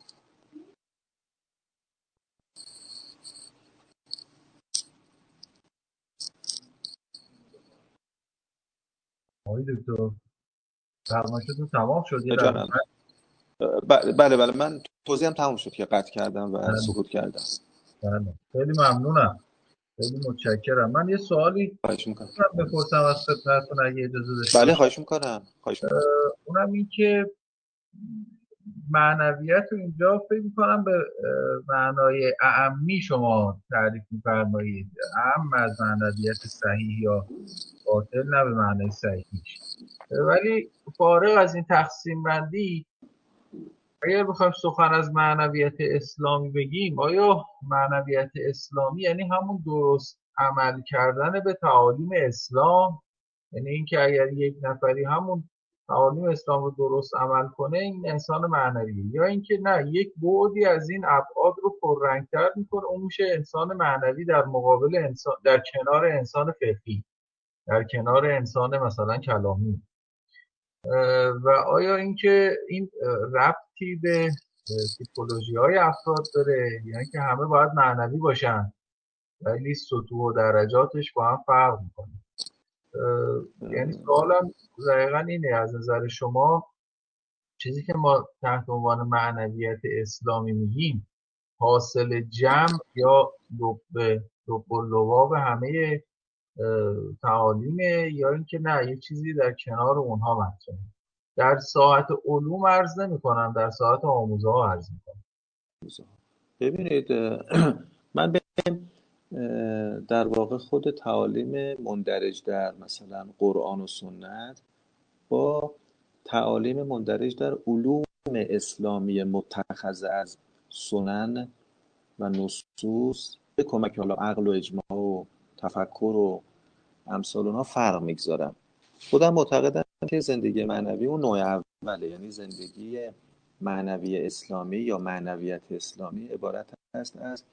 آقای دکتر فرمایشتون تمام شد؟ یه لحظه. جانم. بله من توضیحم تموم شد که قطع کردم و بله. سکوت کردم. بله. خیلی ممنونم، خیلی متشکرم. من یه سوالی خواهش میکنم. بپرسم از خدمتتون اگه اجازه داشته بله باشم. خواهش میکنم. اونم این که معنویت رو اینجا فکر میکنم به معنای اعمی شما تعریف میفرمایید، اعم از معنویت صحیح یا باطل، نه به معنای صحیحش. ولی فارغ از این تقسیم بندی، اگر بخوایم سخن از معنویت اسلامی بگیم، آیا معنویت اسلامی یعنی همون درست عمل کردن به تعالیم اسلام؟ یعنی اینکه اگر یک نفری همون تعالیم اسلام رو درست عمل کنه این انسان معنویه، یا اینکه نه، یک بعدی از این ابعاد رو پررنگ‌تر میکنه، اون میشه انسان معنوی در مقابل انسان، در کنار انسان فقهی، در کنار انسان مثلا کلامی. و آیا اینکه این ربطی به تیپولوژی های افراد داره، یعنی که همه باید معنوی باشن ولی سطوح و درجاتش با هم فرق میکنه؟ یعنی سوالم دقیقا اینه، از نظر شما چیزی که ما تحت عنوان معنویت اسلامی میگیم حاصل جمع یا لب و لعاب همه تعالیمه، یا اینکه نه، یه چیزی در کنار اونها مطرحه؟ در ساعت علوم عرض نمی کنم، در ساعت آموزه ها عرض می کنم. ببینید من در واقع خود تعالیم مندرج در مثلا قرآن و سنت با تعالیم مندرج در علوم اسلامی متخذ از سنن و نصوص به کمک حالا عقل و اجماع و تفکر و امثال اونها فرق میگذارم. خودم معتقدم که زندگی معنوی اون نوع اوله، یعنی زندگی معنوی اسلامی یا معنویت اسلامی عبارت است از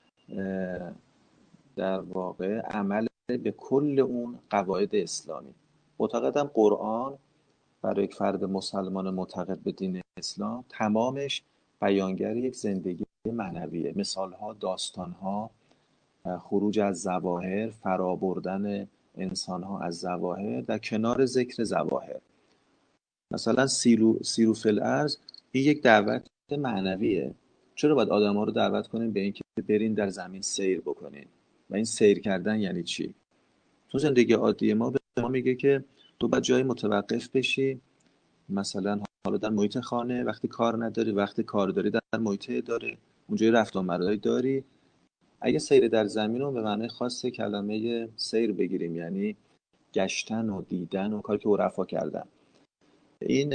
در واقع عمل به کل اون قواعد اسلامی. معتقدم قرآن برای یک فرد مسلمان معتقد به دین اسلام تمامش بیانگر یک زندگی معنویه. مثالها، داستانها، خروج از ظواهر، فرابردن انسانها از ظواهر در کنار ذکر ظواهر. مثلا سیرو فی الارض این یک دعوت معنویه. چرا باید آدم ها رو دعوت کنیم به اینکه برین در زمین سیر بکنین؟ و این سیر کردن یعنی چی؟ تو زندگی عادی ما به ما میگه که تو باید جایی متوقف بشی، مثلا حالا در محیط خانه وقتی کار نداری، وقتی کار داری در محیط اداره، اونجای رفت آمدی داری. اگه سیر در زمین رو به معنی خاص کلمه سیر بگیریم، یعنی گشتن و دیدن و کاری که عرفا کردن، این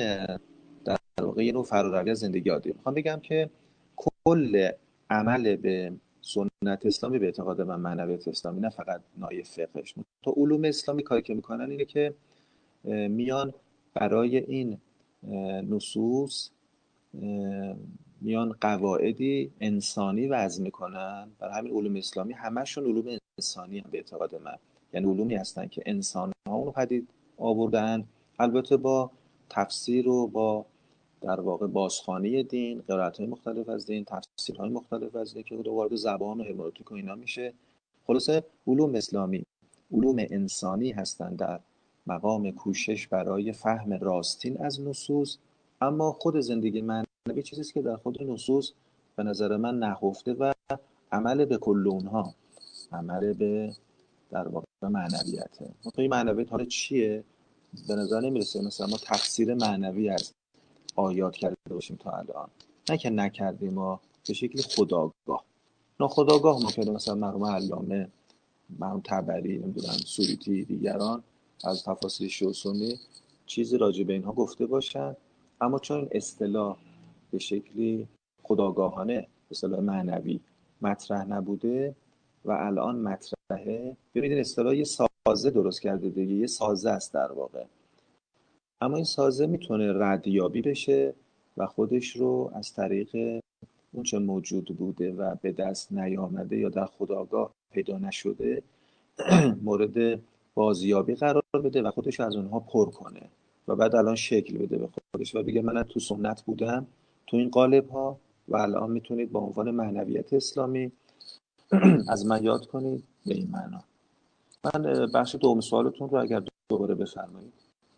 در واقع یه نوع فراروی از زندگی عادی. میخوام بگم که کل عمل به سنت اسلامی به اعتقاد من معنویت اسلامی، نه فقط نای فقهش. تو علوم اسلامی کاری که میکنن اینه که میان برای این نصوص میان قواعدی انسانی وضع میکنن. برای همین علوم اسلامی همشون علوم انسانی هم به اعتقاد من، یعنی علومی هستن که انسان ها اونو پدید آوردن، البته با تفسیر و با در واقع بازخوانی دین، قرائت‌های مختلف از دین، تفسیرهای مختلف از دین که وارد زبان و هرمنوتیک و اینا میشه. خلاصه علوم اسلامی علوم انسانی هستند در مقام کوشش برای فهم راستین از نصوص، اما خود زندگی معنوی چیزیست که در خود نصوص به نظر من نهفته و عمل به کل اونها، عمل به در واقع معنویته. این معنویت حالا چیه؟ به نظر نمیرسه مثلا ما تفسیر معنوی از آیات کرده باشیم تا الان، نه که نکردیم، ما به شکلی خودآگاه ناخودآگاه ممکنه مثلا مرحوم علامه، مرحوم طبری، نمیدونم سوریتی، دیگران از تفاسیر شیعه و سنی چیزی راجع به اینها گفته باشن، اما چون این اصطلاح به شکلی خودآگاهانه اصطلاح معنوی مطرح نبوده و الان مطرحه، ببینید اصطلاح یه سازه درست کرده دیگه، یه سازه است در واقع، اما این سازه میتونه ردیابی بشه و خودش رو از طریق اون چه موجود بوده و به دست نیامده یا در خودآگاه پیدا نشده مورد بازیابی قرار بده و خودش از اونها پر کنه و بعد الان شکل بده به خودش و بگه من تو سنت بودم، تو این قالب ها، و الان میتونید با عنوان معنویت اسلامی از من یاد کنید به این معنا. من بخش دوم سوالتون رو اگر دوباره بفرمایید.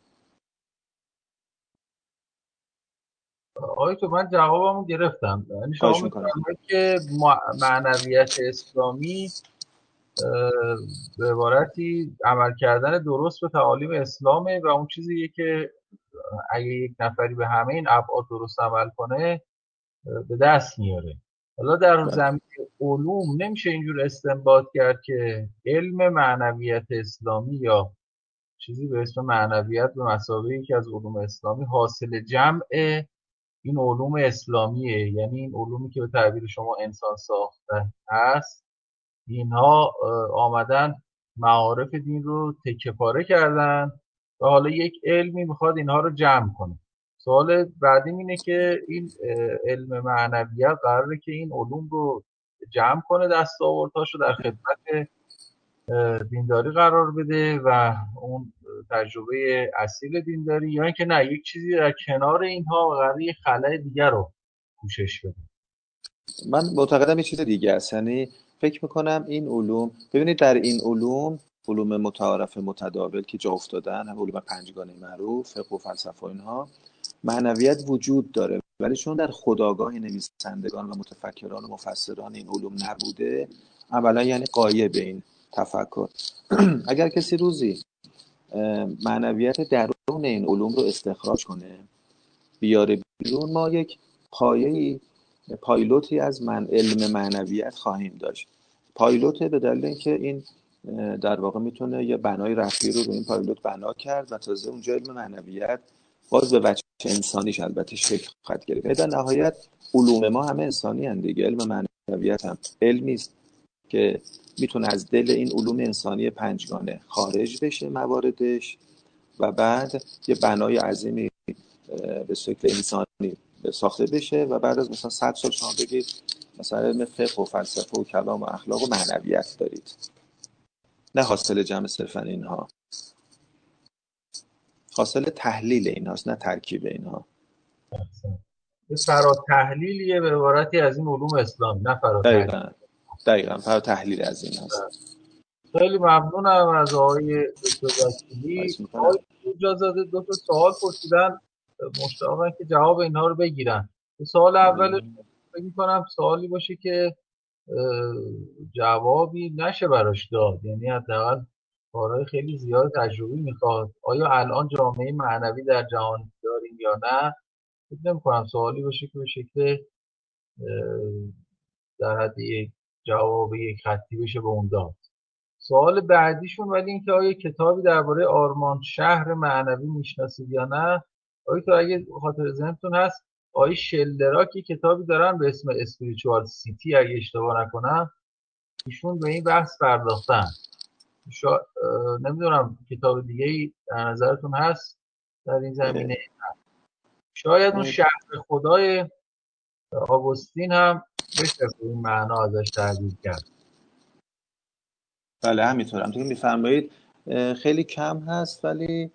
آقای تو من جوابمو گرفتم. یعنی شما خواهش میکنم. می‌فرمایید که معنویت اسلامی به عبارتی عمل کردن درست به تعالیم اسلامه و اون چیزیه که اگه یک نفری به همه این ابعاد درست عمل کنه به دست میاره. حالا در بله. زمینه علوم نمیشه اینجور استنباط کرد که علم معنویت اسلامی یا چیزی به اسم معنویت به مثابه یکی از علوم اسلامی حاصل جمع این علوم اسلامیه، یعنی این علومی که به تعبیر شما انسان ساخته هست، اینها آمدن معارف دین رو تکه پاره کردن و حالا یک علمی میخواد اینها رو جمع کنه. سوال بعدیم اینه که این علم معنویت قراره که این علوم رو جمع کنه، دستاوردهاش رو در خدمت دینداری قرار بده و اون تجربه اصیل دینداری، یا اینکه نه یک چیزی در کنار اینها قراره یه خلأ دیگر رو پوشش بده. من معتقدم یه چیز دیگه است، یعنی فکر میکنم این علوم، ببینید در این علوم متعارف متداول که جا افتادن، هم علوم پنجگانه معروف، فقه و فلسفه و اینها، معنویت وجود داره، ولی چون در خودآگاه نویسندگان و متفکران و مفسران این علوم نبوده، اولا یعنی غایب این تفکر. اگر کسی روزی معنویت درون این علوم رو استخراج کنه، بیاره بیرون، ما یک پایلوتی از علم معنویت خواهیم داشت. پایلوت به دلیل اینکه این در واقع میتونه یه بنای رفعی رو این پایلوت بنا کرد و تازه اونجا علم معنویت باز به وجه انسانیش البته شکل خواهد گرفت. در نهایت علوم ما همه انسانی هستند دیگه. علم معنویت هم علمی است که میتونه از دل این علوم انسانی پنجگانه خارج بشه مواردش و بعد یه بنای عظیمی به شکل انسانی ساخته بشه و بعد از مثلا 100 سال شما بگید مثلا علم فقه و فلسفه و کلام و اخلاق و معنویت دارید، نه حاصل جمع صرفا اینها، حاصل تحلیل اینهاست نه ترکیب اینها. یه فراتحلیلیه به عبارتی از این علوم اسلام، نه فراتحلیل. دقیقاً فرا تحلیل از این هست. خیلی ممنونم از آقای دکتر وکیلی. خواهش میکنم. آقای اجازه دو تا سوال پرسیدن، مشتاقم که جواب اینها رو بگیرن. سوال اول فکر می‌کنم سوالی باشه که جوابی نشه براش داد، یعنی حداقل کارهای خیلی زیاد تجربی میخواد. آیا الان جامعه معنوی در جهان داریم یا نه؟ فکر نمی‌کنم سوالی باشه که به شکل در حد یک جواب یک خطی بشه به اون داد. سوال بعدیشون ولی این که آیا کتابی درباره آرمان شهر معنوی میشناسید یا نه؟ آیا تو اگه خاطر ذهنتون هست آقای شلدراک یه کتابی دارن به اسم اسپریچوال سیتی، اگه اشتباه نکنم ایشون به این بحث پرداختن. نمیدونم کتاب دیگه ای در نظرتون هست در این زمینه؟ شاید اون شهر خدای آگوستین هم بشه به این معنا ازش تعبیر کرد. بله همینطور، همونطور که میفرمایید خیلی کم هست، ولی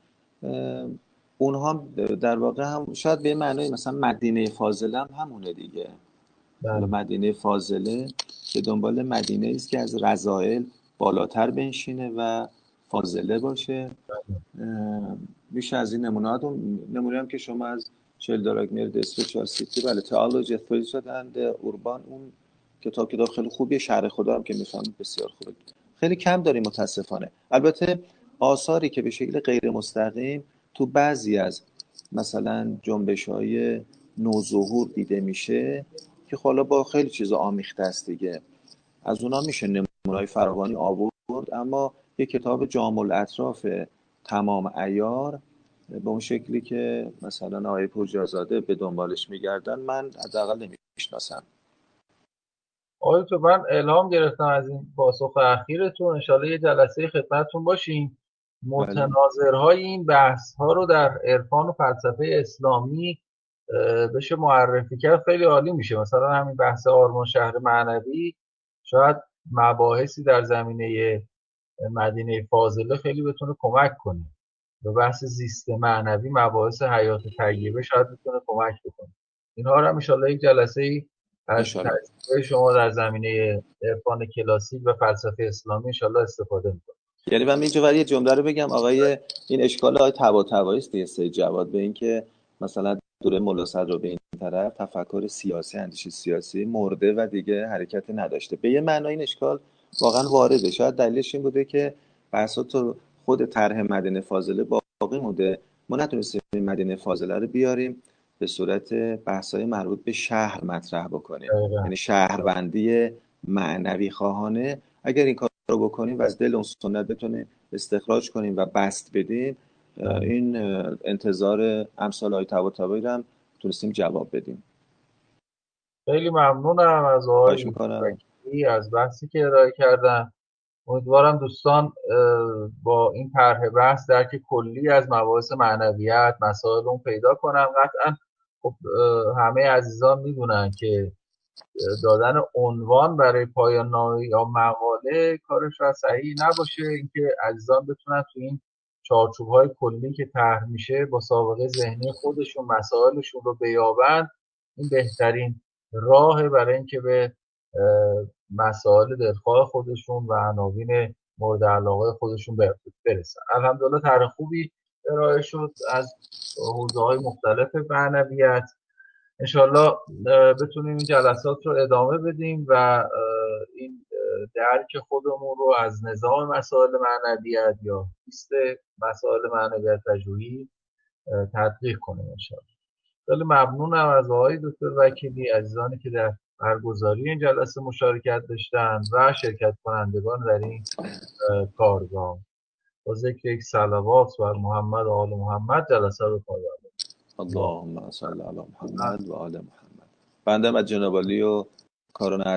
اونها در واقع هم شاید به معنای مثلا مدینه فاضله هم همونه دیگه. حالا بله مدینه فاضله که دنبال مدینه است که از رذائل بالاتر بنشینه و فاضله باشه. میشه از این نمونه هم که شما از شلدراک میرید اسپریچوال سیتی، بله تئولوژی اسپریچوال اند اوربان، اون کتاب خیلی خوبیه. شهر خدا هم که میفهم بسیار خوبه. خیلی کم داریم متاسفانه. البته آثاری که به شکل غیر مستقیم تو بعضی از مثلا جنبش‌های نوظهور دیده میشه که حالا با خیلی چیزا آمیخته است دیگه، از اونا میشه نمونه‌های فراوانی آورد، اما یک کتاب جامع الاطراف تمام عیار به اون شکلی که مثلا آقای پورجازاده به دنبالش میگردن من حداقل نمیشناسم. آقای تو من الهام گرفتم از این پاسخ اخیرتون، انشالله یه جلسه خدمتتون باشیم بله متناظرهای این بحث ها رو در عرفان و فلسفه اسلامی بشه معرفی کرد، خیلی عالی میشه. مثلا همین بحث آرمان شهر معنوی، شاید مباحثی در زمینه مدینه فاضله خیلی بتونه کمک کنه، و بحث زیست معنوی، مباحث حیات طیبه شاید بتونه کمک بکنه. اینها رو هم انشالله یک جلسه ای از انشالله. تجربه شما در زمینه عرفان کلاسیک و فلسفه اسلامی انشالله استفاده میکنم. یعنی من اینجا یه جمله رو بگم، آقای این اشکال آقای طباطبایی است دیگه، سید جواد، به این که مثلا دوره ملا صدر به این طرف تفکر سیاسی، اندیشه سیاسی مرده و دیگه حرکتی نداشته. به یه معنای این اشکال واقعا وارده. شاید دلیلش این بوده که بحثات خود طرح مدینه فاضله باقی مونده، ما نتونستیم این مدینه فاضله رو بیاریم به صورت بحث‌های مربوط به شهر مطرح بکنیم، دقیقاً. یعنی شهروندی معنوی خواهانه. اگر این کار رو بکنیم و از دل اون سنت بتونیم استخراج کنیم و بست بدیم، این انتظار امثال های طباطبایی رو هم تونستیم جواب بدیم. خیلی ممنونم از خواهش آقای میکنم. وکیلی از بحثی که ارائه کردن. امیدوارم دوستان با این طرح بحث درک کلی از مباحث معنویت مسائل اون پیدا کنن. قطعا خب همه عزیزان میدونن که دادن عنوان برای پایان نامه یا مقاله کارش شاید صحیح نباشه، اینکه عزیزان بتونن تو این چارچوب‌های کلی که طرح میشه با سابقه ذهنی خودشون مسائلشون رو بیابند، این بهترین راه برای اینکه به مسائل دلخواه خودشون و عناوین مورد علاقه خودشون برسن. الحمدلله طرح خوبی ارائه شد از حوزه‌های مختلف معنویت. انشالله بتونیم این جلسات رو ادامه بدیم و این درک خودمون رو از نظام مسائل معنویت یا لیست مسائل معنویت پژوهی تدقیق کنیم انشالله. خیلی ممنونم از آقای دکتر وکیلی، عزیزانی که در برگزاری این جلسه مشارکت داشتن و شرکت کنندگان در این کارگاه. با ذکر یک صلوات بر محمد و آل محمد جلسه رو پایان می‌دم. اللهم صل علی محمد و آل محمد. بنده از جناب عالی و کارون